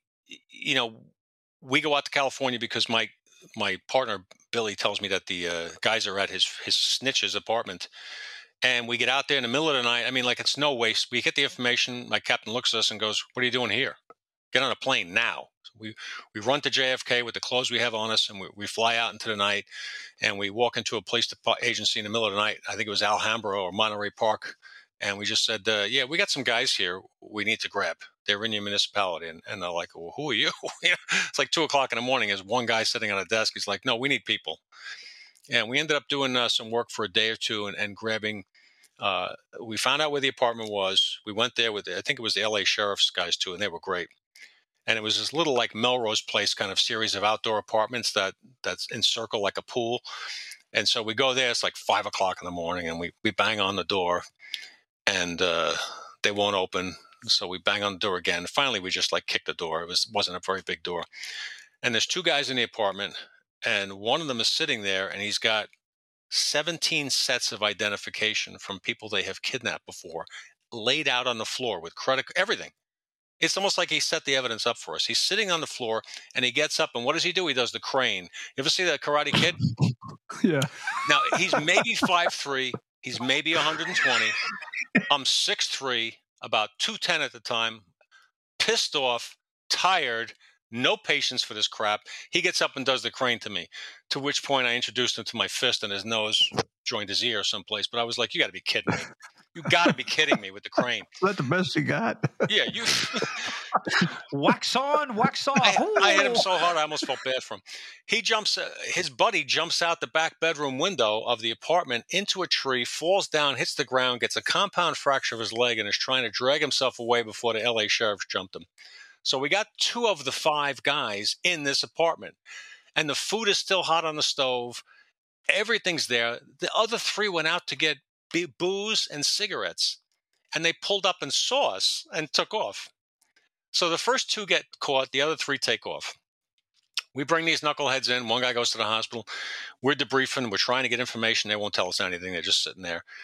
we go out to California because my partner Billy tells me that the guys are at his snitch's apartment, and we get out there in the middle of the night. I mean, like, it's no waste. We get the information. My captain looks at us and goes, "What are you doing here? Get on a plane now." So we run to JFK with the clothes we have on us, and we fly out into the night, and we walk into a police agency in the middle of the night. I think it was Alhambra or Monterey Park. And we just said, yeah, we got some guys here we need to grab. They're in your municipality. And they're like, well, who are you? It's like 2 o'clock in the morning. There's one guy sitting on a desk. He's like, no, we need people. And we ended up doing some work for a day or two and grabbing. We found out where the apartment was. We went there with, I think it was the LA Sheriff's guys too, and they were great. And it was this little like Melrose Place kind of series of outdoor apartments that's encircled like a pool. And so we go there. It's like 5 o'clock in the morning, and we bang on the door. And they won't open, so we bang on the door again. Finally, we just like kick the door. It wasn't a very big door. And there's 2 guys in the apartment, and one of them is sitting there, and he's got 17 sets of identification from people they have kidnapped before, laid out on the floor with credit, everything. It's almost like he set the evidence up for us. He's sitting on the floor, and he gets up, and what does he do? He does the crane. You ever see that Karate Kid? Yeah. Now, he's maybe 5'3". He's maybe 120. I'm 6'3", about 210 at the time, pissed off, tired, no patience for this crap. He gets up and does the crane to me, to which point I introduced him to my fist, and his nose joined his ear someplace. But I was like, you got to be kidding me. You got to be kidding me with the crane. Is that the best you got? Yeah, Wax on, wax off. I hit him so hard I almost felt bad for him. He jumps, his buddy jumps out the back bedroom window of the apartment into a tree, falls down, hits the ground, gets a compound fracture of his leg, and is trying to drag himself away before the LA sheriffs jumped him. So we got 2 of the 5 guys in this apartment, and the food is still hot on the stove. Everything's there. The other 3 went out to get booze and cigarettes, and they pulled up and saw us and took off. So the first 2 get caught, the other 3 take off. We bring these knuckleheads in. One guy goes to the hospital. We're debriefing. We're trying to get information. They won't tell us anything. They're just sitting there.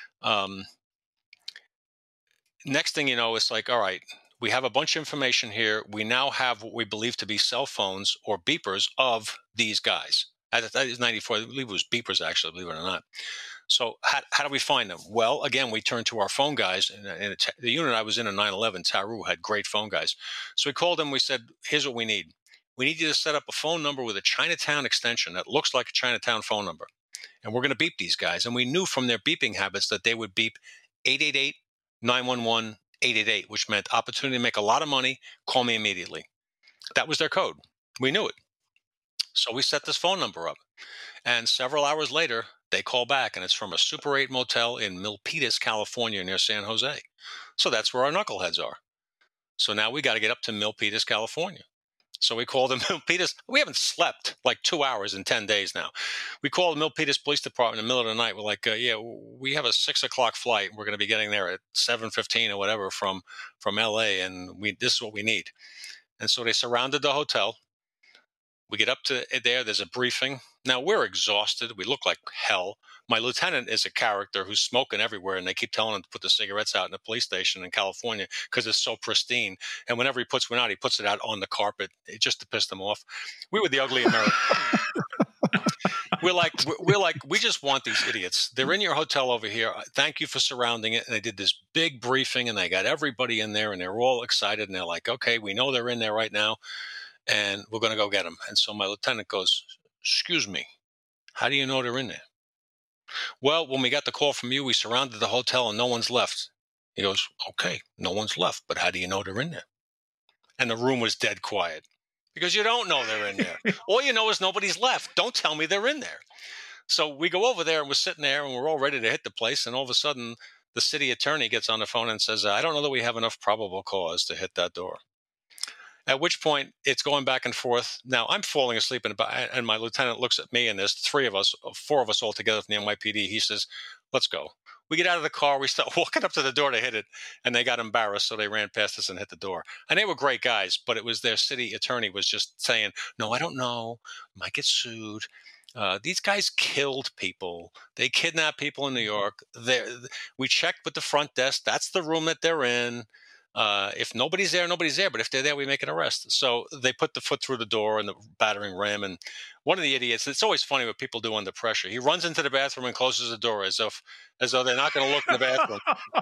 Next thing you know, it's like, all right, we have a bunch of information here. We now have what we believe to be cell phones or beepers of these guys. That is 94. I believe it was beepers, actually, believe it or not. So how do we find them? Well, again, we turned to our phone guys. The unit I was in 9/11, Taru, had great phone guys. So we called them. We said, here's what we need. We need you to set up a phone number with a Chinatown extension that looks like a Chinatown phone number. And we're going to beep these guys. And we knew from their beeping habits that they would beep 888, 911, 888, which meant opportunity to make a lot of money, call me immediately. That was their code. We knew it. So we set this phone number up. And several hours later, they call back, and it's from a Super 8 motel in Milpitas, California, near San Jose. So that's where our knuckleheads are. So now we got to get up to Milpitas, California. So we called the Milpitas. We haven't slept like 2 hours in 10 days now. We called the Milpitas Police Department in the middle of the night. We're like, yeah, we have a 6 o'clock flight. We're going to be getting there at 7:15 or whatever from LA, and this is what we need. And so they surrounded the hotel. We get up to there. There's a briefing. Now, we're exhausted. We look like hell. My lieutenant is a character who's smoking everywhere, and they keep telling him to put the cigarettes out in the police station in California because it's so pristine. And whenever he puts one out, he puts it out on the carpet just to piss them off. We were the ugly Americans. We're like, we just want these idiots. They're in your hotel over here. Thank you for surrounding it. And they did this big briefing, and they got everybody in there, and they're all excited. And they're like, okay, we know they're in there right now, and we're going to go get them. And so my lieutenant goes, excuse me, how do you know they're in there? Well, when we got the call from you, we surrounded the hotel and no one's left. He goes, okay, no one's left, but how do you know they're in there? And the room was dead quiet because you don't know they're in there. All you know is nobody's left. Don't tell me they're in there. So we go over there and we're sitting there and we're all ready to hit the place. And all of a sudden, the city attorney gets on the phone and says, I don't know that we have enough probable cause to hit that door. At which point, it's going back and forth. Now, I'm falling asleep, and my lieutenant looks at me, and there's 4 of us all together from the NYPD. He says, let's go. We get out of the car. We start walking up to the door to hit it, and they got embarrassed, so they ran past us and hit the door. And they were great guys, but it was their city attorney was just saying, no, I don't know. Might get sued. These guys killed people. They kidnapped people in New York. We checked with the front desk. That's the room that they're in. If nobody's there, nobody's there. But if they're there, we make an arrest. So they put the foot through the door and the battering ram. And one of the idiots, it's always funny what people do under pressure. He runs into the bathroom and closes the door as though they're not going to look in the bathroom.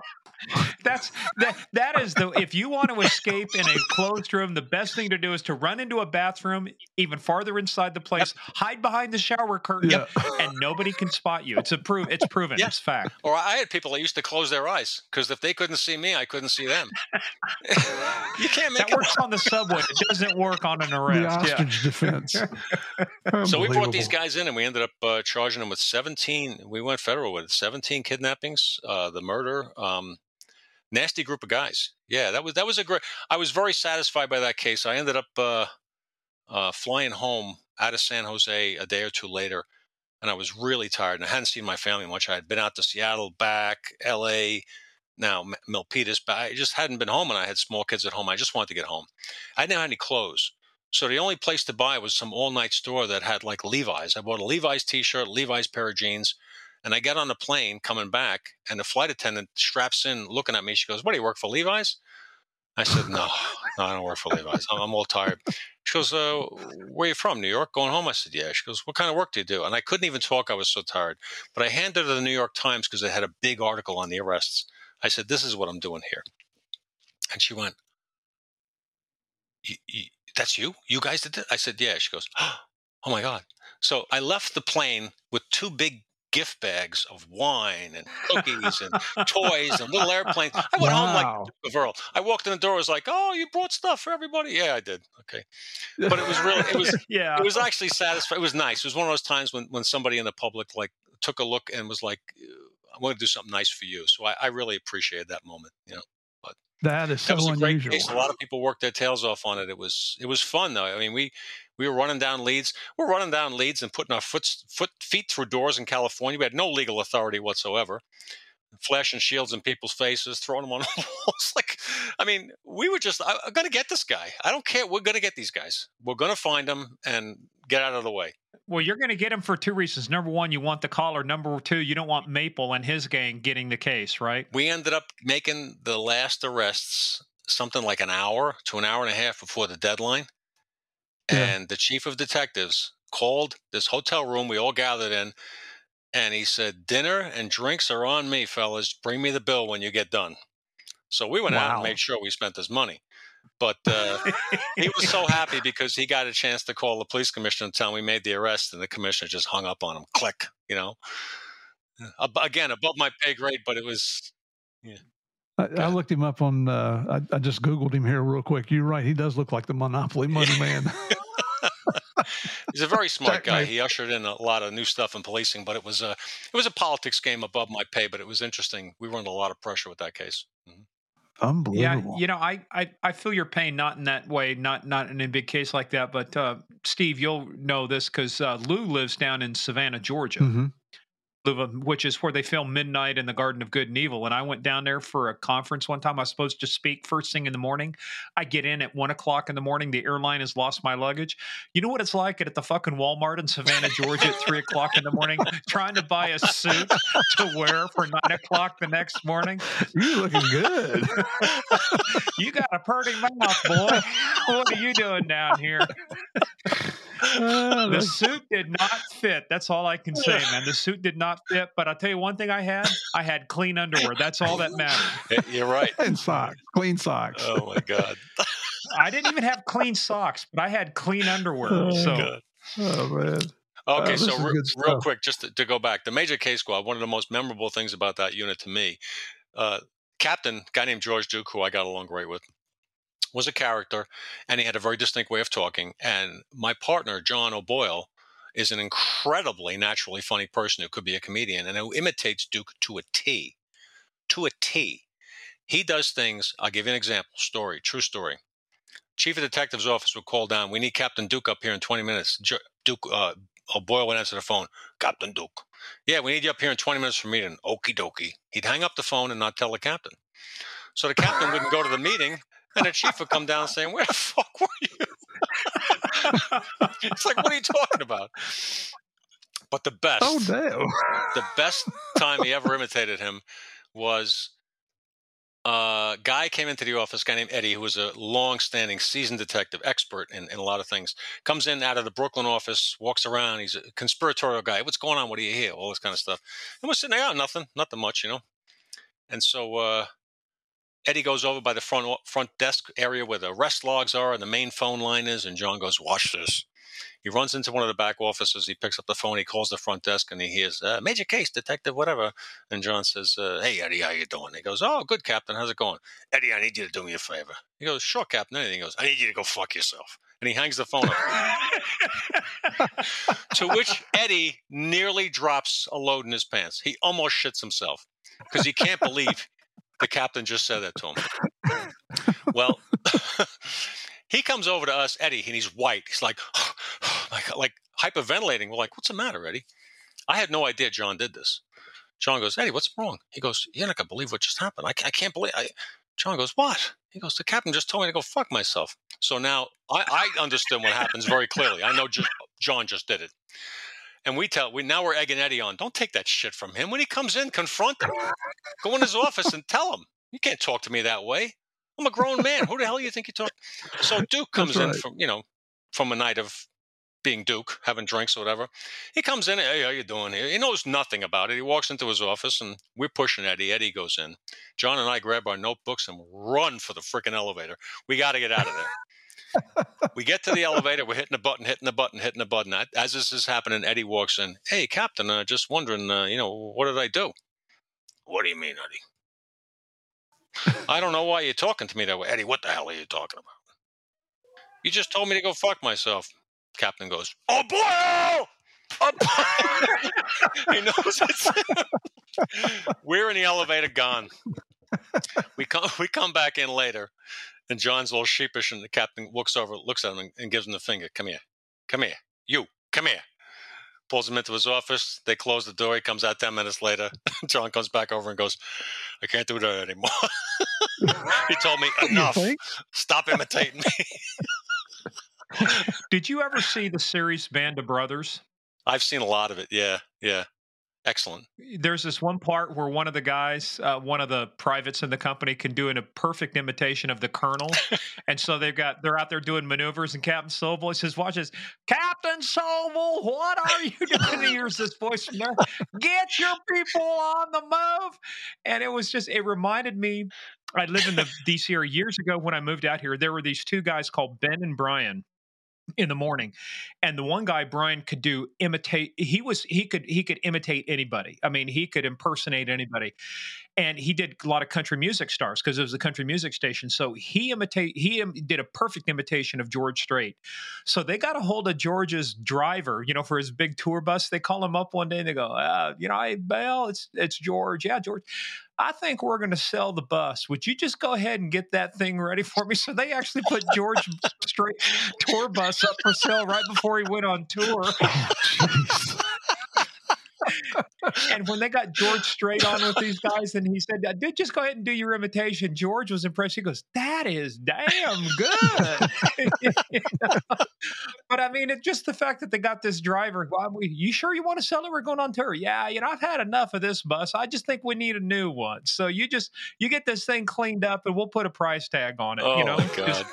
That is if you want to escape in a closed room, the best thing to do is to run into a bathroom even farther inside the place, hide behind the shower curtain, and nobody can spot you. It's proven. It's fact. Or I had people that used to close their eyes because if they couldn't see me, I couldn't see them. You can't make that works on the subway. It doesn't work on an arrest. The ostrich defense. So we brought these guys in, and we ended up charging them with 17. We went federal with 17 kidnappings, the murder. Nasty group of guys. Yeah, that was a great. I was very satisfied by that case. I ended up flying home out of San Jose a day or two later, and I was really tired. And I hadn't seen my family much. I had been out to Seattle, back, L.A., now Milpitas, but I just hadn't been home, and I had small kids at home. I just wanted to get home. I didn't have any clothes. So the only place to buy was some all-night store that had like Levi's. I bought a Levi's T-shirt, Levi's pair of jeans, and I got on the plane coming back, and the flight attendant straps in looking at me. She goes, what, do you work for Levi's? I said, no, I don't work for Levi's. I'm all tired. She goes, where are you from, New York? Going home? I said, yeah. She goes, what kind of work do you do? And I couldn't even talk. I was so tired. But I handed her the New York Times because it had a big article on the arrests. I said, this is what I'm doing here. And she went, that's you? You guys did it? I said, yeah. She goes, oh my God. So I left the plane with 2 big gift bags of wine and cookies and toys and little airplanes. I went home like the Duke of Earl. I walked in the door, I was like, "Oh, you brought stuff for everybody?" Yeah, I did. Okay. But it was really, it was actually satisfying. It was nice. It was one of those times when somebody in the public like took a look and was like, "I'm going to do something nice for you." So I really appreciated that moment, But that is so that was a great unusual. case. A lot of people worked their tails off on it. It was fun though. I mean, we were running down leads. We're running down leads and putting our feet through doors in California. We had no legal authority whatsoever. Flashing shields in people's faces, throwing them on walls. Like, I mean, we were just, I'm going to get this guy. I don't care. We're going to get these guys. We're going to find them and get out of the way. Well, you're going to get him for two reasons. Number one, you want the caller. Number two, you don't want Maple and his gang getting the case, right? We ended up making the last arrests something like an hour to an hour and a half before the deadline. Yeah. And the chief of detectives called this hotel room we all gathered in. And he said, "Dinner and drinks are on me, fellas. Bring me the bill when you get done." So we went out and made sure we spent this money. But he was so happy because he got a chance to call the police commissioner and tell him we made the arrest, and the commissioner just hung up on him. Click, Again, above my pay grade, but it was, yeah. I looked him up on, I just Googled him here real quick. You're right. He does look like the Monopoly money man. He's a very smart guy. He ushered in a lot of new stuff in policing, but it was a politics game above my pay, but it was interesting. We were under a lot of pressure with that case. Mm-hmm. Unbelievable. Yeah, I feel your pain, not in that way, not in a big case like that, but Steve, you'll know this because Lou lives down in Savannah, Georgia. Mm-hmm. Which is where they film Midnight in the Garden of Good and Evil. And I went down there for a conference one time. I was supposed to speak first thing in the morning. I get in at 1:00 in the morning. The airline has lost my luggage. You know what it's like at the fucking Walmart in Savannah, Georgia at 3:00 in the morning, trying to buy a suit to wear for 9:00 the next morning. You're looking good. You got a pretty mouth, boy. What are you doing down here? The suit did not fit. That's all I can say, man. The suit did not fit. But I'll tell you one thing I had clean underwear. That's all that mattered. You're right. And socks. Clean socks. Oh, my God. I didn't even have clean socks, but I had clean underwear. God. Oh, man. Okay, so real quick, just to go back, the Major K Squad, one of the most memorable things about that unit to me, Captain, a guy named George Duke, who I got along great with, was a character, and he had a very distinct way of talking. And my partner, John O'Boyle, is an incredibly naturally funny person who could be a comedian and who imitates Duke to a T. To a T. He does things, I'll give you an example, true story. Chief of Detective's office would call down, "We need Captain Duke up here in 20 minutes. O'Boyle would answer the phone, "Captain Duke. Yeah, we need you up here in 20 minutes for a meeting." Okie dokie. He'd hang up the phone and not tell the captain. So the captain wouldn't go to the meeting, and the chief would come down saying, "Where the fuck were you?" It's like, what are you talking about? But the best, the best time he ever imitated him was a guy came into the office, a guy named Eddie, who was a long-standing, seasoned detective, expert in a lot of things. Comes in out of the Brooklyn office, walks around. He's a conspiratorial guy. "What's going on? What do you hear?" All this kind of stuff. And we're sitting there, nothing much, And so Eddie goes over by the front desk area where the arrest logs are and the main phone line is, and John goes, "Watch this." He runs into one of the back offices. He picks up the phone. He calls the front desk, and he hears, "Major Case, detective, whatever." And John says, "Hey, Eddie, how you doing?" He goes, "Oh, good, Captain. How's it going?" "Eddie, I need you to do me a favor." He goes, "Sure, Captain, anything." He goes, "I need you to go fuck yourself." And he hangs the phone up. To which Eddie nearly drops a load in his pants. He almost shits himself because he can't believe the captain just said that to him. Well, he comes over to us, Eddie, and he's white. He's like, like hyperventilating. We're like, "What's the matter, Eddie?" I had no idea John did this. John goes, "Eddie, what's wrong?" He goes, "You're not going to believe what just happened. I can't believe it." John goes, "What?" He goes, "The captain just told me to go fuck myself." So now I understand what happens very clearly. I know John just did it. And now we're egging Eddie on. Don't take that shit from him. When he comes in, confront him. Go in his office and tell him, "You can't talk to me that way. I'm a grown man. Who the hell do you think you talk?" So Duke comes in from a night of being Duke, having drinks or whatever. He comes in, "Hey, how you doing here?" He knows nothing about it. He walks into his office, and we're pushing Eddie. Eddie goes in. John and I grab our notebooks and run for the freaking elevator. We got to get out of there. We get to the elevator. We're hitting the button. As this is happening, Eddie walks in. Hey, Captain, just wondering, what did I do? What do you mean, Eddie? I don't know why you're talking to me that way. Eddie, what the hell are you talking about? You just told me to go fuck myself. Captain goes, oh, boy! Oh, boy! He knows it's We're in the elevator, gone. We come back in later, and John's a little sheepish, and the captain looks over, looks at him, and gives him the finger. Come here. You, come here. Pulls him into his office. They close the door. He comes out 10 minutes later. John comes back over and goes, I can't do that anymore. He told me, enough. Stop imitating me. Did you ever see the series Band of Brothers? I've seen a lot of it. Yeah. Excellent. There's this one part where one of the guys, one of the privates in the company, can do a perfect imitation of the colonel, and so they're out there doing maneuvers. And Captain Sobel, he says, "Watch this, Captain Sobel, what are you doing?" And he hears this voice from there, "Get your people on the move." And it reminded me. I lived in the DC area years ago when I moved out here. There were these two guys called Ben and Brian in the morning, and the one guy, Brian, could imitate. He could imitate anybody. I mean, he could impersonate anybody, and he did a lot of country music stars because it was a country music station. So he did a perfect imitation of George Strait. So they got a hold of George's driver, for his big tour bus. They call him up one day and they go, hey, Bell, it's George. Yeah, George. I think we're going to sell the bus. Would you just go ahead and get that thing ready for me? So they actually put George Strait tour bus up for sale right before he went on tour. And when they got George Strait on with these guys, and he said, "Dude, just go ahead and do your imitation." George was impressed. He goes, "That is damn good." But I mean, it's just the fact that they got this driver. You sure you want to sell it? We're going on tour. Yeah, I've had enough of this bus. I just think we need a new one. So you get this thing cleaned up, and we'll put a price tag on it. Oh, God.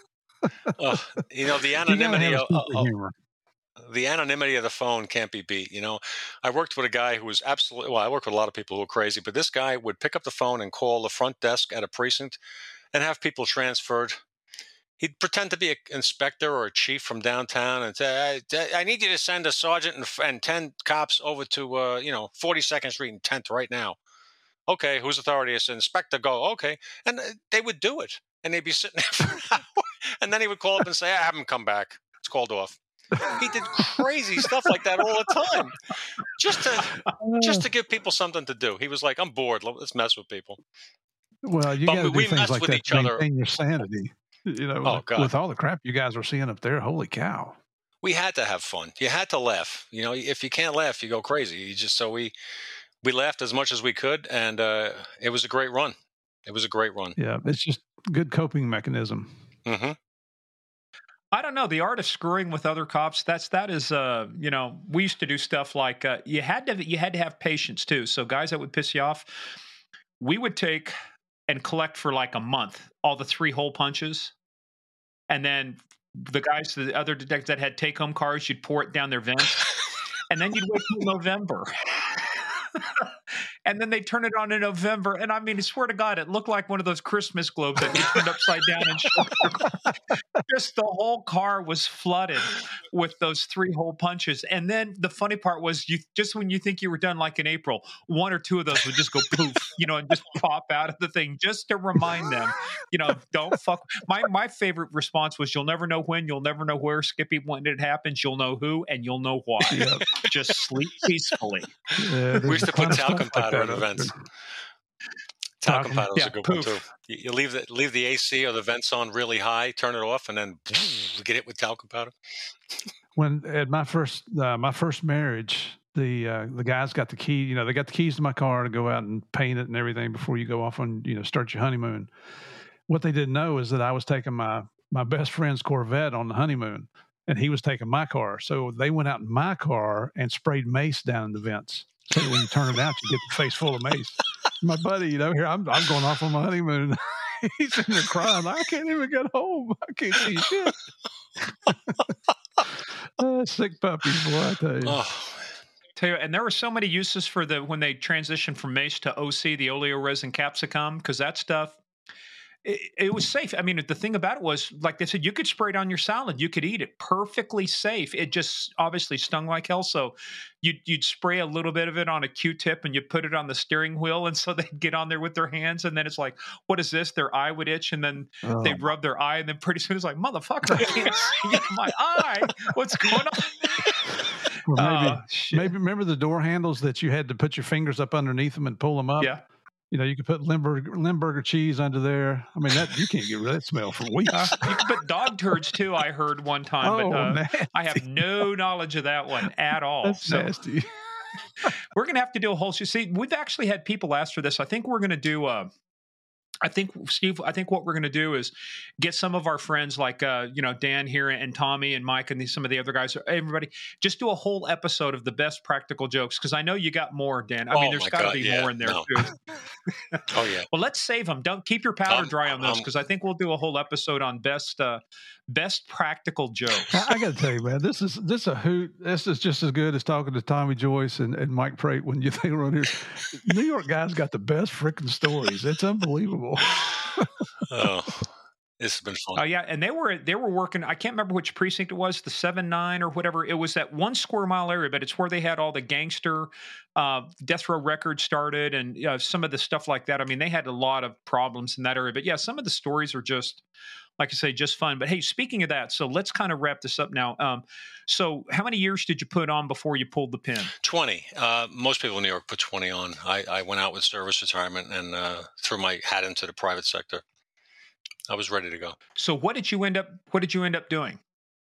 The anonymity the anonymity of the phone can't be beat. I worked with a guy who was I worked with a lot of people who were crazy, but this guy would pick up the phone and call the front desk at a precinct and have people transferred. He'd pretend to be an inspector or a chief from downtown and say, I need you to send a sergeant and 10 cops over to, 42nd Street and 10th right now. Okay, whose authority is inspector? Go, okay. And they would do it. And they'd be sitting there for an hour. And then he would call up and say, I haven't come back. It's called off. He did crazy stuff like that all the time, just to give people something to do. He was like, "I'm bored. Let's mess with people." Well, you got to do things like that to maintain your sanity. With all the crap you guys were seeing up there, holy cow! We had to have fun. You had to laugh. If you can't laugh, you go crazy. We laughed as much as we could, and it was a great run. Yeah, it's just good coping mechanism. Mm-hmm. I don't know. The art of screwing with other cops, that is, we used to do stuff like, you had to have patience too. So guys that would piss you off, we would take and collect for like a month, all the 3-hole punches. And then the other detectives that had take-home cars, you'd pour it down their vents. And then you'd wait till November. And then they turn it on in November. And I mean, I swear to God, it looked like one of those Christmas globes that you turned upside down and just the whole car was flooded with those 3-hole punches. And then the funny part was just when you think you were done, like in April, 1 or 2 of those would just go poof, and just pop out of the thing just to remind them, don't fuck. My favorite response was, you'll never know when, you'll never know where, Skippy, when it happens, you'll know who, and you'll know why. Yep. Just sleep peacefully. We used to put talcum powder at events. Talcum powder was a good one too. You leave the AC or the vents on really high, turn it off, and then get hit with talcum powder. When at my first marriage, the guys got the key. They got the keys to my car to go out and paint it and everything before you go off on start your honeymoon. What they didn't know is that I was taking my best friend's Corvette on the honeymoon, and he was taking my car. So they went out in my car and sprayed mace down in the vents. So when you turn it out, you get the face full of mace. My buddy, here I'm going off on my honeymoon. He's in there crying. I can't even get home. I can't see shit. Sick puppies, boy, I tell you. Oh. And there were so many uses for when they transitioned from mace to OC, the oleoresin capsicum, because that stuff, it was safe. I mean, the thing about it was, like they said, you could spray it on your salad, you could eat it, perfectly safe. It just obviously stung like hell. So you'd spray a little bit of it on a Q-tip and you put it on the steering wheel, and so they'd get on there with their hands, and then it's like, what is this? Their eye would itch, and then they'd rub their eye, and then pretty soon it's like, motherfucker, I can't see my eye. What's going on? Or maybe remember the door handles that you had to put your fingers up underneath them and pull them up? Yeah. You know, you could put Limburger cheese under there. I mean, that you can't get rid of that smell for weeks. You could put dog turds too, I heard one time, but I have no knowledge of that one at all. That's nasty. We're going to have to do a whole show. See, we've actually had people ask for this. I think we're going to do Steve, I think what we're going to do is get some of our friends like, Dan here and Tommy and Mike and some of the other guys, everybody, just do a whole episode of the best practical jokes. Cause I know you got more, Dan. I mean, there's got to be more in there too. Oh yeah. Well, let's save them. Don't keep your powder dry on those. Cause I think we'll do a whole episode on best practical jokes. I got to tell you, man, this is a hoot. This is just as good as talking to Tommy Joyce and Mike Prate when you think around here. New York guys got the best freaking stories. It's unbelievable. Oh, this has been fun. Oh yeah, and they were working. I can't remember which precinct it was, the 7-9 or whatever. It was that 1 square mile area, but it's where they had all the gangster death row records started, and some of the stuff like that. I mean, they had a lot of problems in that area. But yeah, some of the stories are just, like I say, just fun. But hey, speaking of that, so let's kind of wrap this up now. So how many years did you put on before you pulled the pin? 20. Most people in New York put 20 on. I went out with service retirement and threw my hat into the private sector. I was ready to go. So what did you end up doing?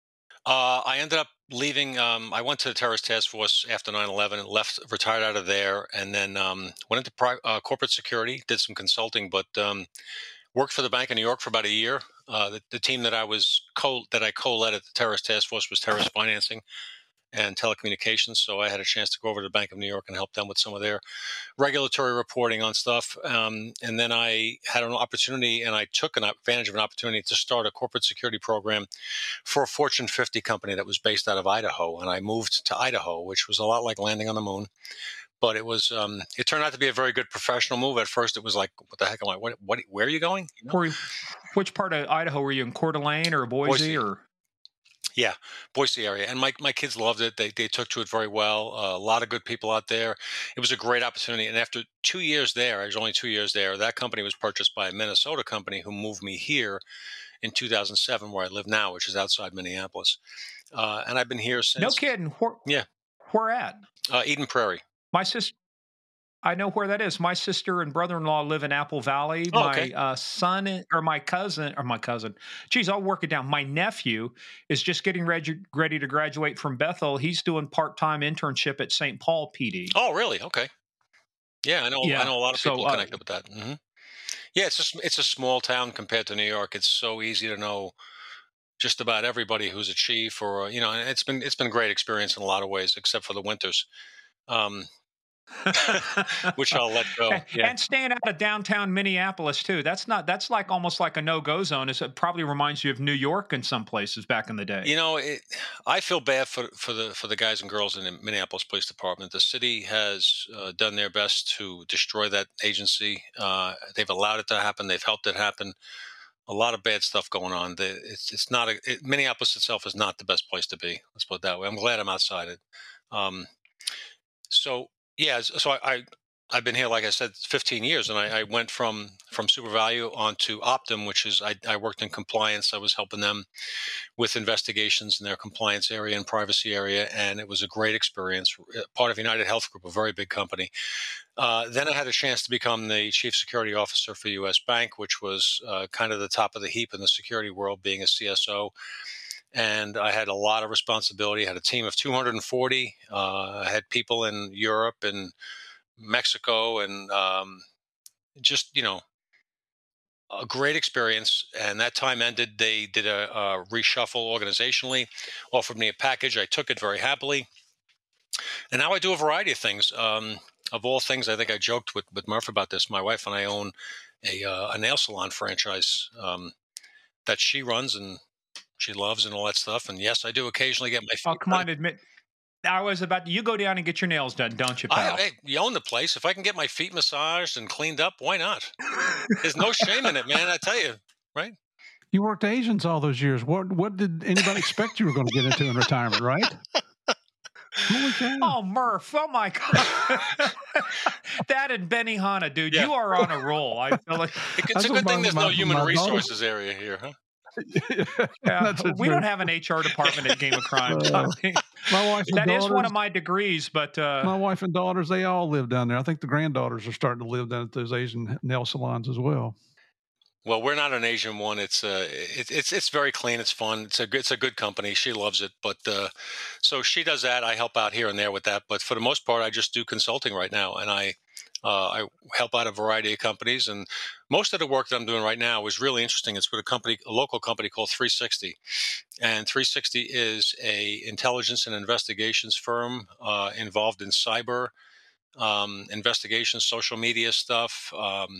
I ended up leaving. I went to the terrorist task force after 9/11 and retired out of there, and then went into corporate security, did some consulting, but worked for the Bank of New York for about a year. The team that I co-led at the terrorist task force was terrorist financing and telecommunications. So I had a chance to go over to the Bank of New York and help them with some of their regulatory reporting on stuff. And then I had an opportunity, and I took advantage of an opportunity to start a corporate security program for a Fortune 50 company that was based out of Idaho. And I moved to Idaho, which was a lot like landing on the moon. But it was. It turned out to be a very good professional move. At first, it was like, "What the heck am I? What? Where are you going?" You know? Which part of Idaho were you in? Coeur d'Alene or Boise? Or yeah, Boise area. And my kids loved it. They took to it very well. A lot of good people out there. It was a great opportunity. And after 2 years there, I was only 2 years there. That company was purchased by a Minnesota company who moved me here in 2007, where I live now, which is outside Minneapolis. And I've been here since. No kidding. Yeah. Where at? Eden Prairie. My sister. I know where that is. My sister and brother-in-law live in Apple Valley. Oh, okay. My cousin. Geez, I'll work it down. My nephew is just getting ready to graduate from Bethel. He's doing part-time internship at St. Paul PD. Oh, really? Okay. Yeah, I know a lot of people connected with that. Mm-hmm. Yeah, it's a small town compared to New York. It's so easy to know just about everybody who's a chief, or and it's been a great experience in a lot of ways, except for the winters. Which I'll let go. Yeah. And staying out of downtown Minneapolis too. That's like almost like a no-go zone. It probably reminds you of New York in some places back in the day. I feel bad for the guys and girls in the Minneapolis Police Department. The city has done their best to destroy that agency. They've allowed it to happen. They've helped it happen. A lot of bad stuff going on. It's not Minneapolis itself is not the best place to be. Let's put it that way. I'm glad I'm outside it. Yeah, so I've been here, like I said, 15 years, and I went from SuperValu onto Optum, which is I worked in compliance. I was helping them with investigations in their compliance area and privacy area, and it was a great experience. Part of United Health Group, a very big company. Then I had a chance to become the chief security officer for U.S. Bank, which was kind of the top of the heap in the security world, being a CSO. And I had a lot of responsibility. I had a team of 240. I had people in Europe and Mexico, and just, a great experience. And that time ended. They did a reshuffle organizationally, offered me a package. I took it very happily. And now I do a variety of things. Of all things, I think I joked with Murph about this. My wife and I own a nail salon franchise that she runs and she loves and all that stuff. And yes, I do occasionally get my feet. Oh, come on, admit I was about you go down and get your nails done, don't you, pal? Hey, you own the place. If I can get my feet massaged and cleaned up, why not? There's no shame in it, man. I tell you, right? You worked Asians all those years. What did anybody expect you were going to get into in retirement, right? Holy cow. Oh, Murph. Oh, my God. That and Benihana, dude. Yeah. You are on a roll. I feel like It's a good thing there's no human resources area here, huh? Yeah, we don't have an HR department at Game of Crimes. My wife and that is one daughters- of my degrees, but My wife and daughters, they all live down there. I think the granddaughters are starting to live down at those Asian nail salons as well. Well, we're not an Asian one. It's very clean. It's fun. It's a good company. She loves it. But so she does that. I help out here and there with that. But for the most part, I just do consulting right now, and I help out a variety of companies. And most of the work that I'm doing right now is really interesting. It's with a local company called 360, and 360 is a intelligence and investigations firm involved in cyber investigations, social media stuff.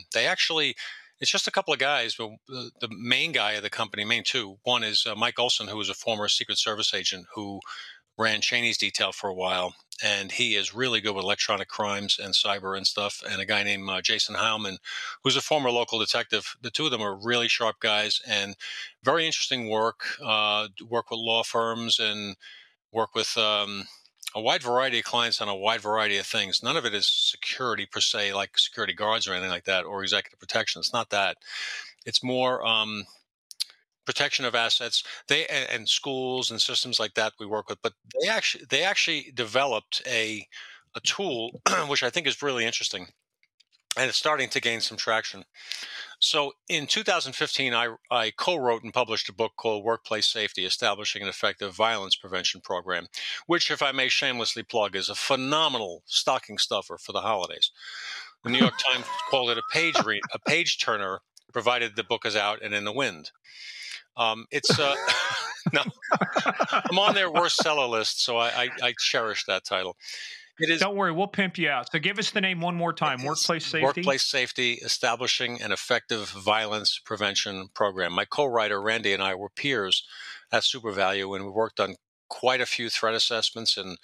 It's just a couple of guys, but the main guy of the company, main two, one is Mike Olson, who was a former Secret Service agent who ran Cheney's detail for a while, and he is really good with electronic crimes and cyber and stuff, and a guy named Jason Heilman, who's a former local detective. The two of them are really sharp guys and very interesting work with law firms and work with a wide variety of clients on a wide variety of things. None of it is security per se, like security guards or anything like that, or executive protection. It's not that. It's more protection of assets. And schools and systems like that we work with. But they actually developed a tool which I think is really interesting, and it's starting to gain some traction. So in 2015, I co-wrote and published a book called Workplace Safety, Establishing an Effective Violence Prevention Program, which, if I may shamelessly plug, is a phenomenal stocking stuffer for the holidays. The New York Times called it a page turner, provided the book is out and in the wind. It's no, I'm on their worst seller list, so I cherish that title. Don't worry, we'll pimp you out. So give us the name one more time. Workplace Safety? Workplace Safety, Establishing an Effective Violence Prevention Program. My co-writer, Randy, and I were peers at SuperValue, and we worked on quite a few threat assessments and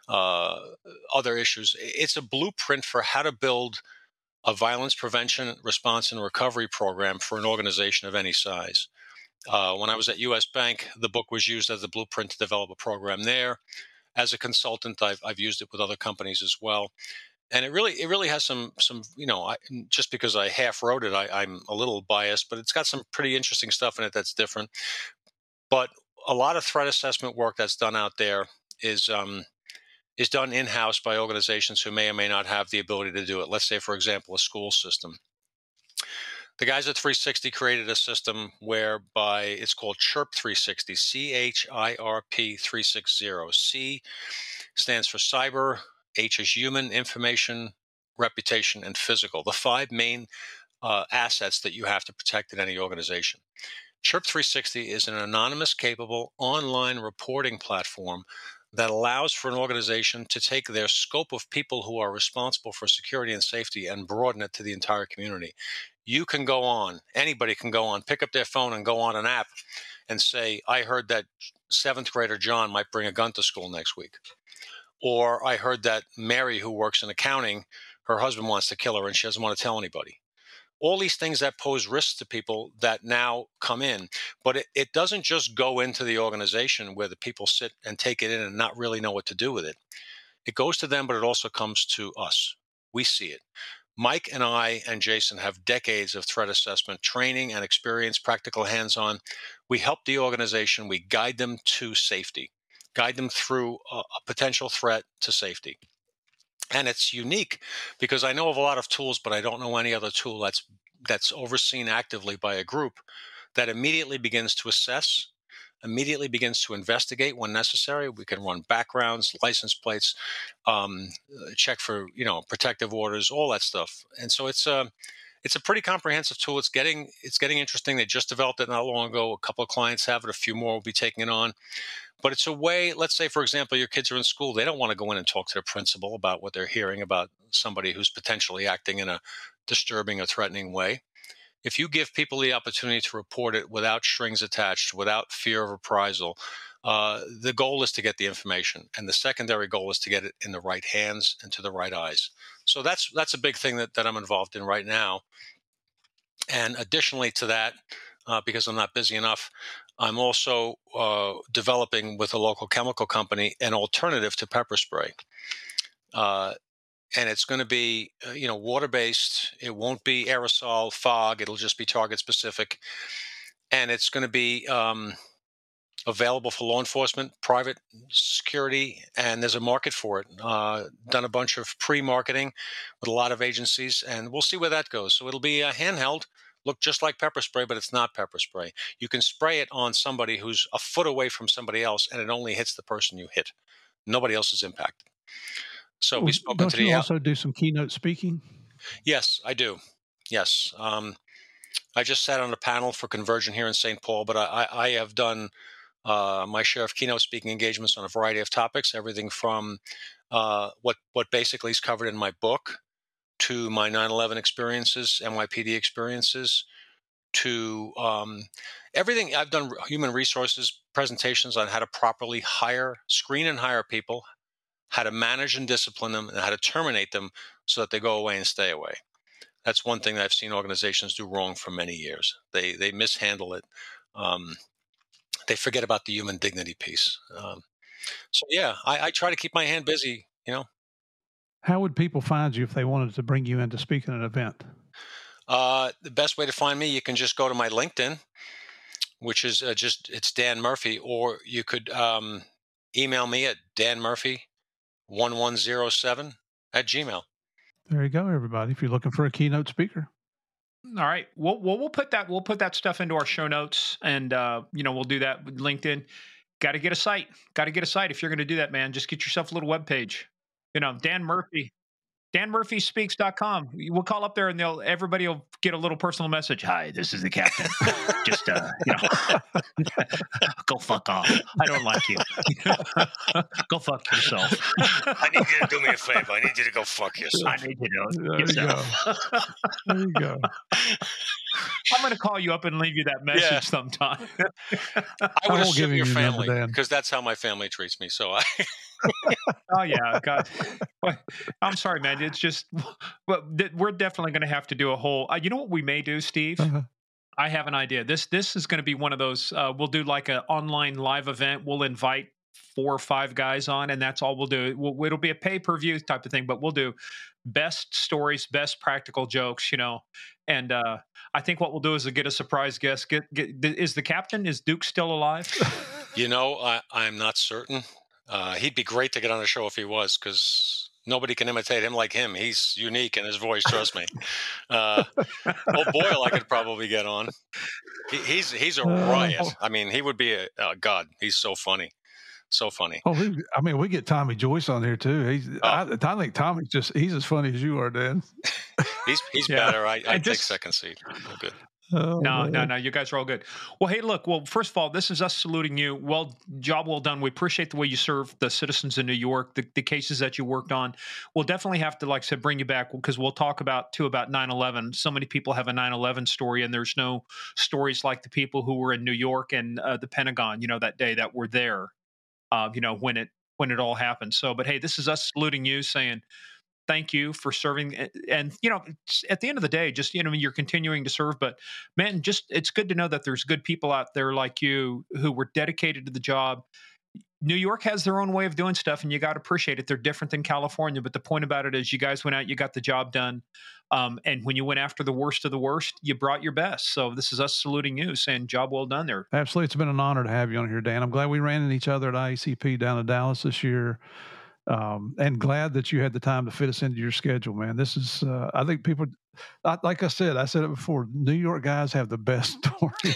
other issues. It's a blueprint for how to build a violence prevention, response, and recovery program for an organization of any size. When I was at U.S. Bank, the book was used as a blueprint to develop a program there. As a consultant, I've used it with other companies as well, and it really has some just because I half wrote it, I'm a little biased, but it's got some pretty interesting stuff in it that's different. But a lot of threat assessment work that's done out there is done in-house by organizations who may or may not have the ability to do it. Let's say, for example, a school system. The guys at 360 created a system whereby it's called CHIRP 360, CHIRP 360. C stands for cyber, H is human, information, reputation, and physical, the five main assets that you have to protect in any organization. CHIRP 360 is an anonymous, capable online reporting platform that allows for an organization to take their scope of people who are responsible for security and safety and broaden it to the entire community. You can go on, anybody can go on, pick up their phone and go on an app and say, I heard that 7th grader John might bring a gun to school next week. Or I heard that Mary, who works in accounting, her husband wants to kill her and she doesn't want to tell anybody. All these things that pose risks to people that now come in. But it doesn't just go into the organization where the people sit and take it in and not really know what to do with it. It goes to them, but it also comes to us. We see it. Mike and I and Jason have decades of threat assessment training and experience, practical hands-on. We help the organization. We guide them to safety, guide them through a potential threat to safety. And it's unique because I know of a lot of tools, but I don't know any other tool that's overseen actively by a group that immediately begins to assess, immediately begins to investigate when necessary. We can run backgrounds, license plates, check for protective orders, all that stuff. And so it's a pretty comprehensive tool. It's getting interesting. They just developed it not long ago. A couple of clients have it. A few more will be taking it on. But it's a way, let's say, for example, your kids are in school. They don't want to go in and talk to their principal about what they're hearing about somebody who's potentially acting in a disturbing or threatening way. If you give people the opportunity to report it without strings attached, without fear of reprisal, The goal is to get the information, and the secondary goal is to get it in the right hands and to the right eyes. So that's a big thing that I'm involved in right now. And additionally to that, because I'm not busy enough, I'm also developing with a local chemical company an alternative to pepper spray. And it's going to be, water-based. It won't be aerosol, fog. It'll just be target-specific. And it's going to be available for law enforcement, private security, and there's a market for it. Done a bunch of pre-marketing with a lot of agencies, and we'll see where that goes. So it'll be a handheld, look just like pepper spray, but it's not pepper spray. You can spray it on somebody who's a foot away from somebody else, and it only hits the person you hit. Nobody else is impacted. So we spoke to the. Don't you also do some keynote speaking? Yes, I do. Yes. I just sat on a panel for Convergent here in St. Paul, but I have done my share of keynote speaking engagements on a variety of topics, everything from what basically is covered in my book to my 9/11 experiences, NYPD experiences, to everything. I've done human resources presentations on how to properly screen and hire people, how to manage and discipline them, and how to terminate them so that they go away and stay away. That's one thing that I've seen organizations do wrong for many years. They mishandle it. They forget about the human dignity piece. So yeah, I try to keep my hand busy, How would people find you if they wanted to bring you in to speak at an event? The best way to find me, you can just go to my LinkedIn, which is it's Dan Murphy, or you could email me at danmurphy1107@gmail.com. There you go, everybody. If you're looking for a keynote speaker. All right. We'll put that stuff into our show notes, and we'll do that with LinkedIn. Got to get a site. If you're going to do that, man, just get yourself a little web page. Dan Murphy. DanMurphySpeaks.com. We'll call up there, and everybody will get a little personal message. Hi, this is the captain. Just go fuck off. I don't like you. Go fuck yourself. I need you to do me a favor. I need you to go fuck yourself. I need you to do it yourself. There you go. I'm going to call you up and leave you that message sometime. I would assume your family, because that's how my family treats me. So Oh yeah, God. I'm sorry, man. It's just, we're definitely going to have to do a whole. You know what we may do, Steve? Uh-huh. I have an idea. This is going to be one of those. We'll do like an online live event. We'll invite 4 or 5 guys on, and that's all we'll do. It'll be a pay-per-view type of thing, but we'll do best stories, best practical jokes, And I think what we'll do is get a surprise guest. Is Duke still alive? I'm not certain. He'd be great to get on the show if he was, because nobody can imitate him like him. He's unique in his voice, trust me. Boyle I could probably get on. He's a riot. I mean, he would be a god. He's so funny. So funny. Oh, we get Tommy Joyce on here too. I think Tommy's he's as funny as you are, Dan. He's better. I take second seat. We're good. No, you guys are all good. Well, hey, look, first of all, this is us saluting you. Job well done. We appreciate the way you served the citizens in New York, the cases that you worked on. We'll definitely have to, like I said, bring you back, because we'll talk about 9/11. So many people have a 9/11 story, and there's no stories like the people who were in New York and the Pentagon, that day that were there, when it all happened. So, but hey, this is us saluting you, saying thank you for serving. And, at the end of the day, just, you're continuing to serve, but man, it's good to know that there's good people out there like you who were dedicated to the job. New York has their own way of doing stuff, and you got to appreciate it. They're different than California, but the point about it is you guys went out, you got the job done. And when you went after the worst of the worst, you brought your best. So this is us saluting you, saying job well done there. Absolutely. It's been an honor to have you on here, Dan. I'm glad we ran into each other at IACP down in Dallas this year. And glad that you had the time to fit us into your schedule, man. This is, I think people, like I said it before, New York guys have the best stories.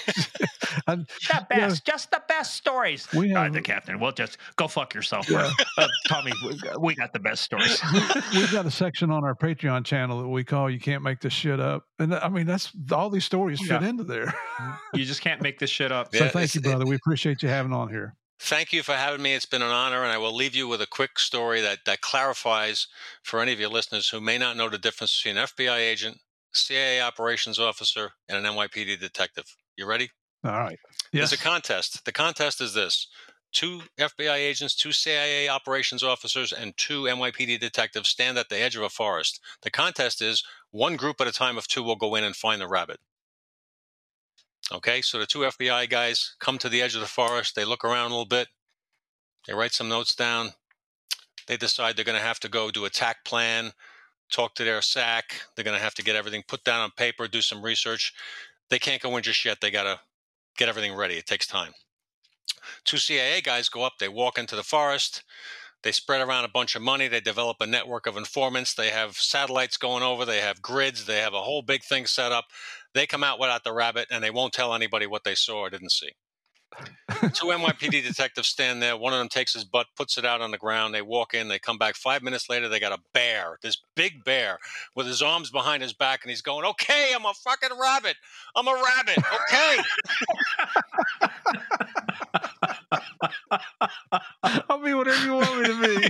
Just the best stories. The captain, well, just go fuck yourself. Yeah. Tommy, we got the best stories. We've got a section on our Patreon channel that we call "You Can't Make This Shit Up," and I mean that's all these stories fit into there. You just can't make this shit up. So thank you, brother. We appreciate you having on here. Thank you for having me. It's been an honor, and I will leave you with a quick story that clarifies for any of your listeners who may not know the difference between an FBI agent, CIA operations officer, and an NYPD detective. You ready? All right. Yes. There's a contest. The contest is this. 2 FBI agents, 2 CIA operations officers, and 2 NYPD detectives stand at the edge of a forest. The contest is one group at a time of 2 will go in and find the rabbit. Okay, so the 2 FBI guys come to the edge of the forest. They look around a little bit. They write some notes down. They decide they're going to have to go do a attack plan, talk to their SAC. They're going to have to get everything put down on paper, do some research. They can't go in just yet. They got to get everything ready. It takes time. 2 CIA guys go up. They walk into the forest. They spread around a bunch of money. They develop a network of informants. They have satellites going over. They have grids. They have a whole big thing set up. They come out without the rabbit, and they won't tell anybody what they saw or didn't see. 2 NYPD detectives stand there. One of them takes his butt, puts it out on the ground. They walk in. They come back 5 minutes later. They got a bear, this big bear with his arms behind his back, and he's going, "Okay, I'm a fucking rabbit. I'm a rabbit. Okay." I'll be whatever you want me to be.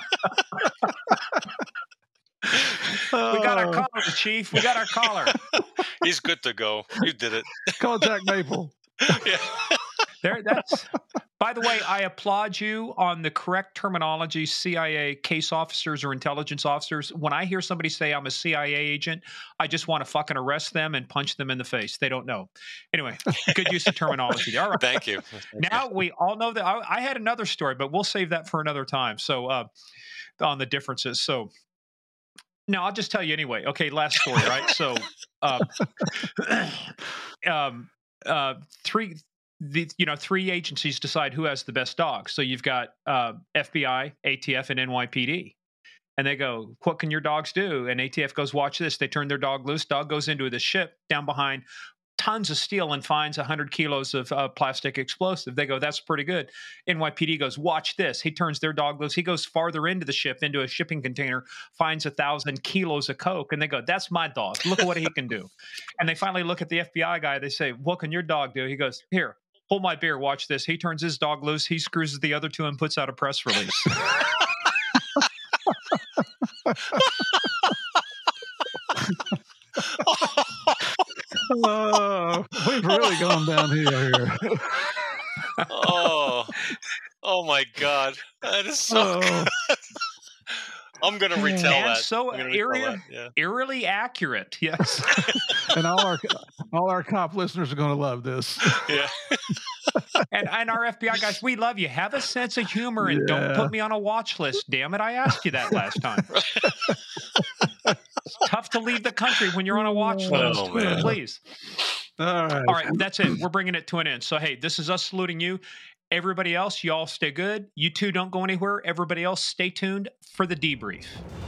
We got our caller, Chief. We got our caller. He's good to go. You did it. Call Jack Maple. Yeah. By the way, I applaud you on the correct terminology, CIA case officers or intelligence officers. When I hear somebody say I'm a CIA agent, I just want to fucking arrest them and punch them in the face. They don't know. Anyway, good use of terminology. All right. Thank you. Now we all know that. I had another story, but we'll save that for another time. So on the differences. So now I'll just tell you anyway. Okay, last story, right? So three agencies decide who has the best dog. So you've got FBI, ATF, and NYPD. And they go, "What can your dogs do?" And ATF goes, "Watch this." They turn their dog loose. Dog goes into the ship down behind tons of steel and finds 100 kilos of plastic explosive. They go, "That's pretty good." NYPD goes, "Watch this." He turns their dog loose. He goes farther into the ship, into a shipping container, finds 1,000 kilos of coke. And they go, "That's my dog. Look at what he can do." And they finally look at the FBI guy. They say, "What can your dog do?" He goes, "Here, hold my beer. Watch this." He turns his dog loose. He screws the other 2 and puts out a press release. We've really gone downhill here. Oh my God. That is so good. I'm going to retell and that. So eerily accurate. Yes. And all our cop listeners are going to love this. Yeah. And our FBI guys, we love you. Have a sense of humor and don't put me on a watch list. Damn it. I asked you that last time. It's tough to leave the country when you're on a watch list. Oh, man. Please. All right. That's it. We're bringing it to an end. So, hey, this is us saluting you. Everybody else, you all stay good. You two don't go anywhere. Everybody else, stay tuned for the debrief.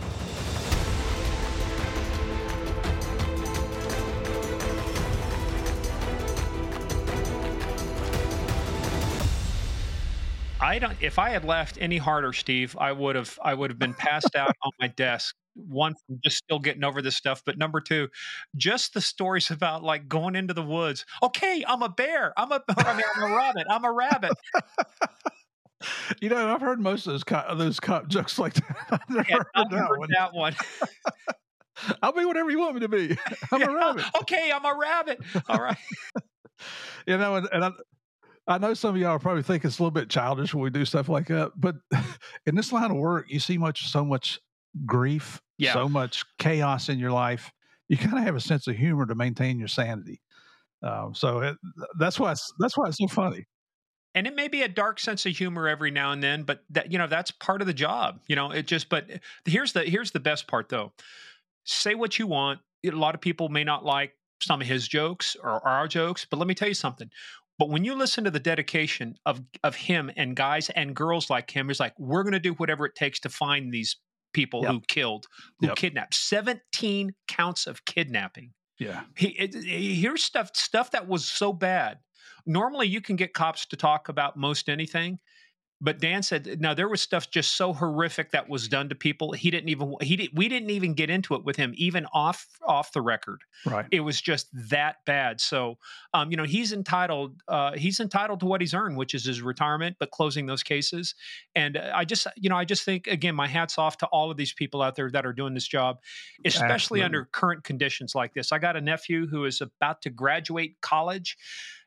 If I had laughed any harder, Steve, I would have been passed out on my desk. One, from just still getting over this stuff, but number 2, just the stories about like going into the woods. Okay, I'm a bear. I'm a rabbit. I'm a rabbit. You know, I've heard most of those cop jokes like that. I've heard that one. I'll be whatever you want me to be. I'm a rabbit. Okay, I'm a rabbit. All right. You know, and I know some of y'all probably think it's a little bit childish when we do stuff like that, but in this line of work, you see so much grief, so much chaos in your life. You kind of have a sense of humor to maintain your sanity. That's why it's so funny. And it may be a dark sense of humor every now and then, but that's part of the job. But here's the best part though. Say what you want. A lot of people may not like some of his jokes or our jokes, but let me tell you something. But when you listen to the dedication of him and guys and girls like him, it's like, we're going to do whatever it takes to find these people who kidnapped. 17 counts of kidnapping. Yeah. Here's stuff that was so bad. Normally you can get cops to talk about most anything. But Dan said, no, there was stuff just so horrific that was done to people. We didn't even get into it with him, even off the record. Right. It was just that bad. So, he's entitled to what he's earned, which is his retirement, but closing those cases. And I just think, again, my hat's off to all of these people out there that are doing this job, especially under current conditions like this. I got a nephew who is about to graduate college.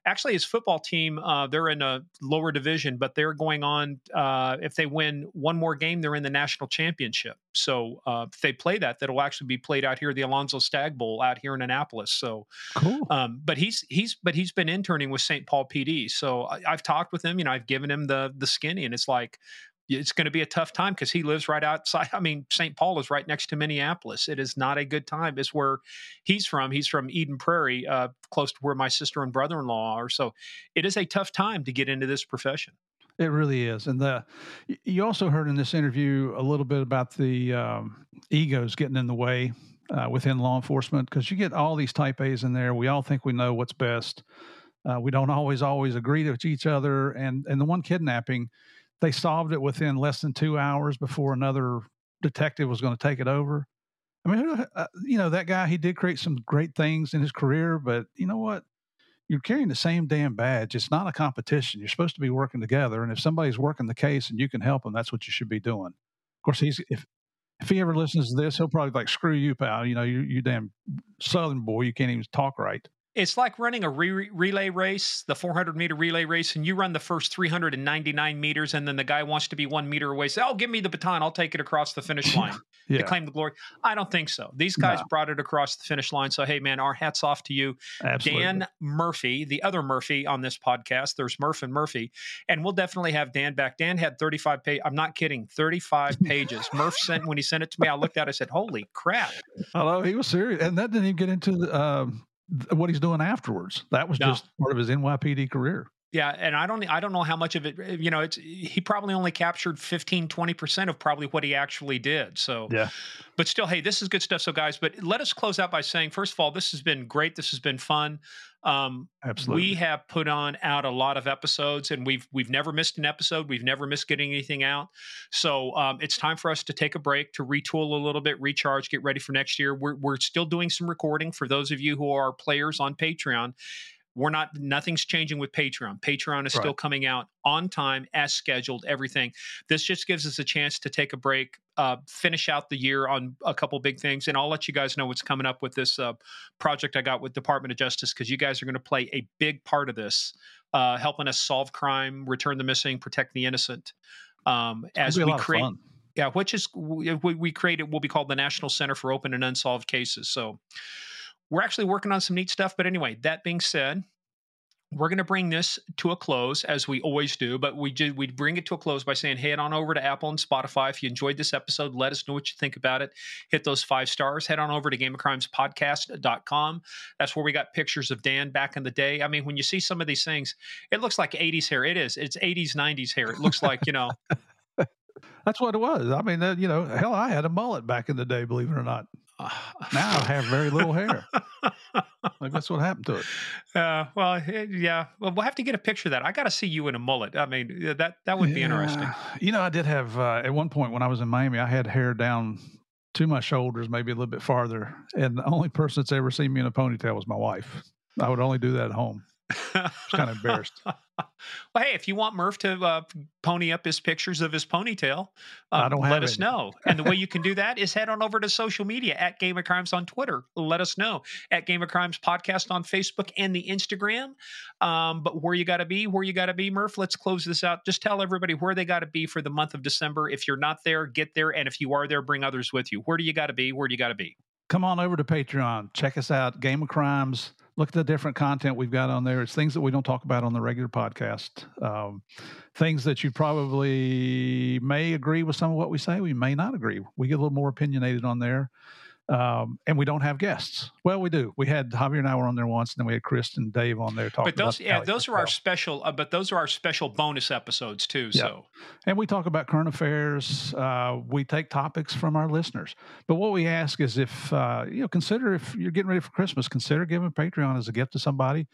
Actually, his football team, they're in a lower division, but they're going on. If they win one more game, they're in the national championship. So if they play that, that'll actually be played out here, the Alonzo Stagg Bowl out here in Annapolis. So Cool. but he's been interning with St. Paul PD. So I've talked with him. I've given him the skinny, and it's like, it's going to be a tough time because he lives right outside. I mean, St. Paul is right next to Minneapolis. It is not a good time. It's where he's from. He's from Eden Prairie, close to where my sister and brother-in-law are. So it is a tough time to get into this profession. It really is. And you also heard in this interview a little bit about the egos getting in the way within law enforcement, because you get all these type A's in there. We all think we know what's best. We don't always agree to each other. And the one kidnapping, they solved it within less than 2 hours before another detective was going to take it over. I mean, that guy, he did create some great things in his career, but you know what? You're carrying the same damn badge. It's not a competition. You're supposed to be working together. And if somebody's working the case and you can help them, that's what you should be doing. Of course, if he ever listens to this, he'll probably like, screw you, pal. You damn Southern boy. You can't even talk right. It's like running a relay race, the 400-meter relay race, and you run the first 399 meters, and then the guy wants to be 1 meter away. Say, "Oh, give me the baton. I'll take it across the finish line to claim the glory." I don't think so. These guys brought it across the finish line. So, hey, man, our hats off to you. Absolutely. Dan Murphy, the other Murphy on this podcast. There's Murph and Murphy, and we'll definitely have Dan back. Dan had 35 pages. I'm not kidding, 35 pages. Murph when he sent it to me, I looked at it, I said, holy crap. Hello, he was serious. And that didn't even get into what he's doing afterwards. That was just part of his NYPD career. Yeah, and I don't know how much of it, he probably only captured 15-20% of probably what he actually did. So, yeah. But still, hey, this is good stuff. So, guys, but let us close out by saying, first of all, this has been great. This has been fun. Absolutely. We have put out a lot of episodes, and we've never missed an episode. We've never missed getting anything out. So it's time for us to take a break, to retool a little bit, recharge, get ready for next year. We're still doing some recording for those of you who are players on Patreon. Nothing's changing with Patreon. Patreon is still coming out on time, as scheduled, everything. This just gives us a chance to take a break, finish out the year on a couple big things. And I'll let you guys know what's coming up with this project I got with Department of Justice, because you guys are going to play a big part of this, helping us solve crime, return the missing, protect the innocent. As we create, which is we created what we call the National Center for Open and Unsolved Cases. So we're actually working on some neat stuff. But anyway, that being said, we're going to bring this to a close, as we always do. But we bring it to a close by saying, head on over to Apple and Spotify. If you enjoyed this episode, let us know what you think about it. Hit those 5 stars. Head on over to GameOfCrimesPodcast.com. That's where we got pictures of Dan back in the day. I mean, when you see some of these things, it looks like 80s hair. It is. It's 80s, 90s hair. It looks like, That's what it was. I mean, hell, I had a mullet back in the day, believe it or not. Now I have very little hair. Like, that's what happened to it. Well, we'll have to get a picture of that. I got to see you in a mullet. I mean, that would be interesting. I did have, at one point when I was in Miami, I had hair down to my shoulders, maybe a little bit farther. And the only person that's ever seen me in a ponytail was my wife. I would only do that at home. I was kind of embarrassed. Well, hey, if you want Murph to pony up his pictures of his ponytail, let us know. And the way you can do that is head on over to social media at Game of Crimes on Twitter. Let us know at Game of Crimes Podcast on Facebook and the Instagram. But where you got to be, Murph, let's close this out. Just tell everybody where they got to be for the month of December. If you're not there, get there. And if you are there, bring others with you. Where do you got to be? Come on over to Patreon. Check us out, Game of Crimes. Look at the different content we've got on there. It's things that we don't talk about on the regular podcast. Things that you probably may agree with some of what we say. We may not agree. We get a little more opinionated on there. And we don't have guests. Well, we do. We had Javier and I were on there once, and then we had Chris and Dave on there talking. But those are our special. But those are our special bonus episodes too. Yeah. So, and we talk about current affairs. We take topics from our listeners. But what we ask is, if consider, if you're getting ready for Christmas, consider giving Patreon as a gift to somebody.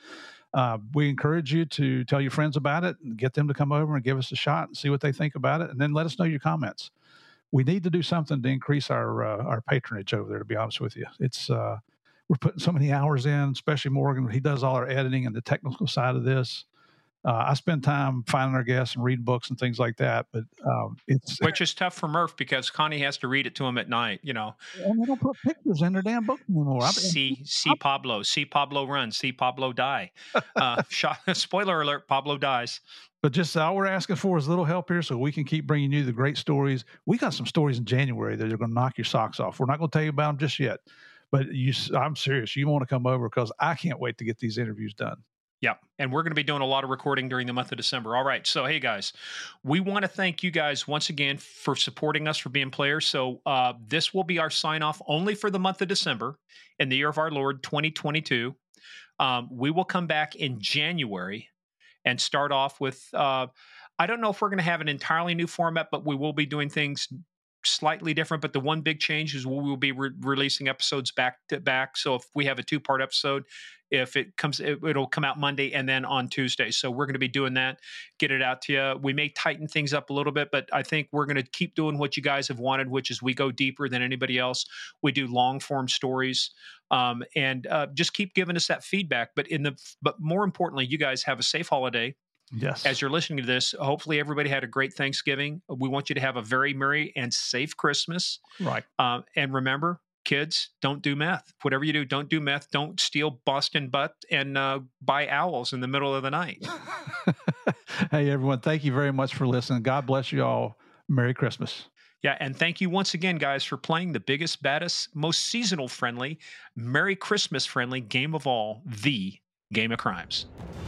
We encourage you to tell your friends about it and get them to come over and give us a shot and see what they think about it, and then let us know your comments. We need to do something to increase our patronage over there, to be honest with you. It's we're putting so many hours in, especially Morgan. He does all our editing and the technical side of this. I spend time finding our guests and reading books and things like that. But which is tough for Murph because Connie has to read it to him at night. You know, and they don't put pictures in their damn book anymore. See Pablo run, see Pablo die. Spoiler alert: Pablo dies. But just all we're asking for is a little help here so we can keep bringing you the great stories. We got some stories in January that are going to knock your socks off. We're not going to tell you about them just yet. But I'm serious. You want to come over because I can't wait to get these interviews done. Yeah, and we're going to be doing a lot of recording during the month of December. All right, so hey guys, we want to thank you guys once again for supporting us, for being players. So this will be our sign-off only for the month of December in the year of our Lord, 2022. We will come back in January and start off with, I don't know if we're going to have an entirely new format, but we will be doing things slightly different. But the one big change is we will be releasing episodes back to back. So if we have a 2-part episode, if it comes, it'll come out Monday and then on Tuesday. So we're going to be doing that, get it out to you. We may tighten things up a little bit, but I think we're going to keep doing what you guys have wanted, which is we go deeper than anybody else. We do long form stories, and just keep giving us that feedback. But more importantly, you guys have a safe holiday. Yes. As you're listening to this, hopefully everybody had a great Thanksgiving. We want you to have a very merry and safe Christmas. Right. And remember, kids, don't do meth. Whatever you do, don't do meth. Don't steal Boston butt and buy owls in the middle of the night. Hey, everyone. Thank you very much for listening. God bless you all. Merry Christmas. Yeah, and thank you once again, guys, for playing the biggest, baddest, most seasonal friendly, Merry Christmas friendly game of all, the Game of Crimes.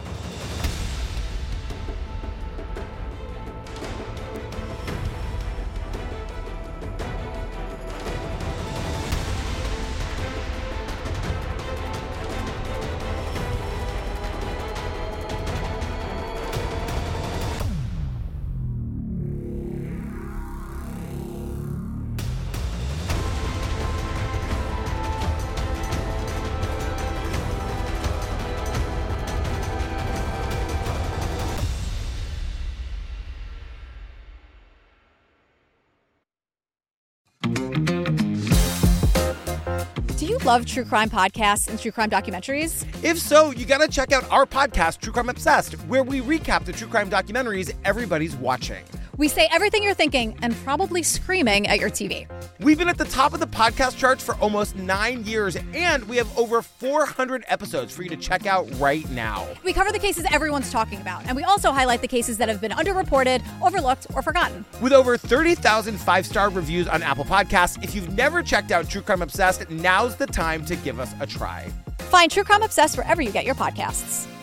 Love true crime podcasts and true crime documentaries? If so, you gotta check out our podcast, True Crime Obsessed, where we recap the true crime documentaries everybody's watching. We say everything you're thinking and probably screaming at your TV. We've been at the top of the podcast charts for almost 9 years, and we have over 400 episodes for you to check out right now. We cover the cases everyone's talking about, and we also highlight the cases that have been underreported, overlooked, or forgotten. With over 30,000 5-star reviews on Apple Podcasts, if you've never checked out True Crime Obsessed, now's the time to give us a try. Find True Crime Obsessed wherever you get your podcasts.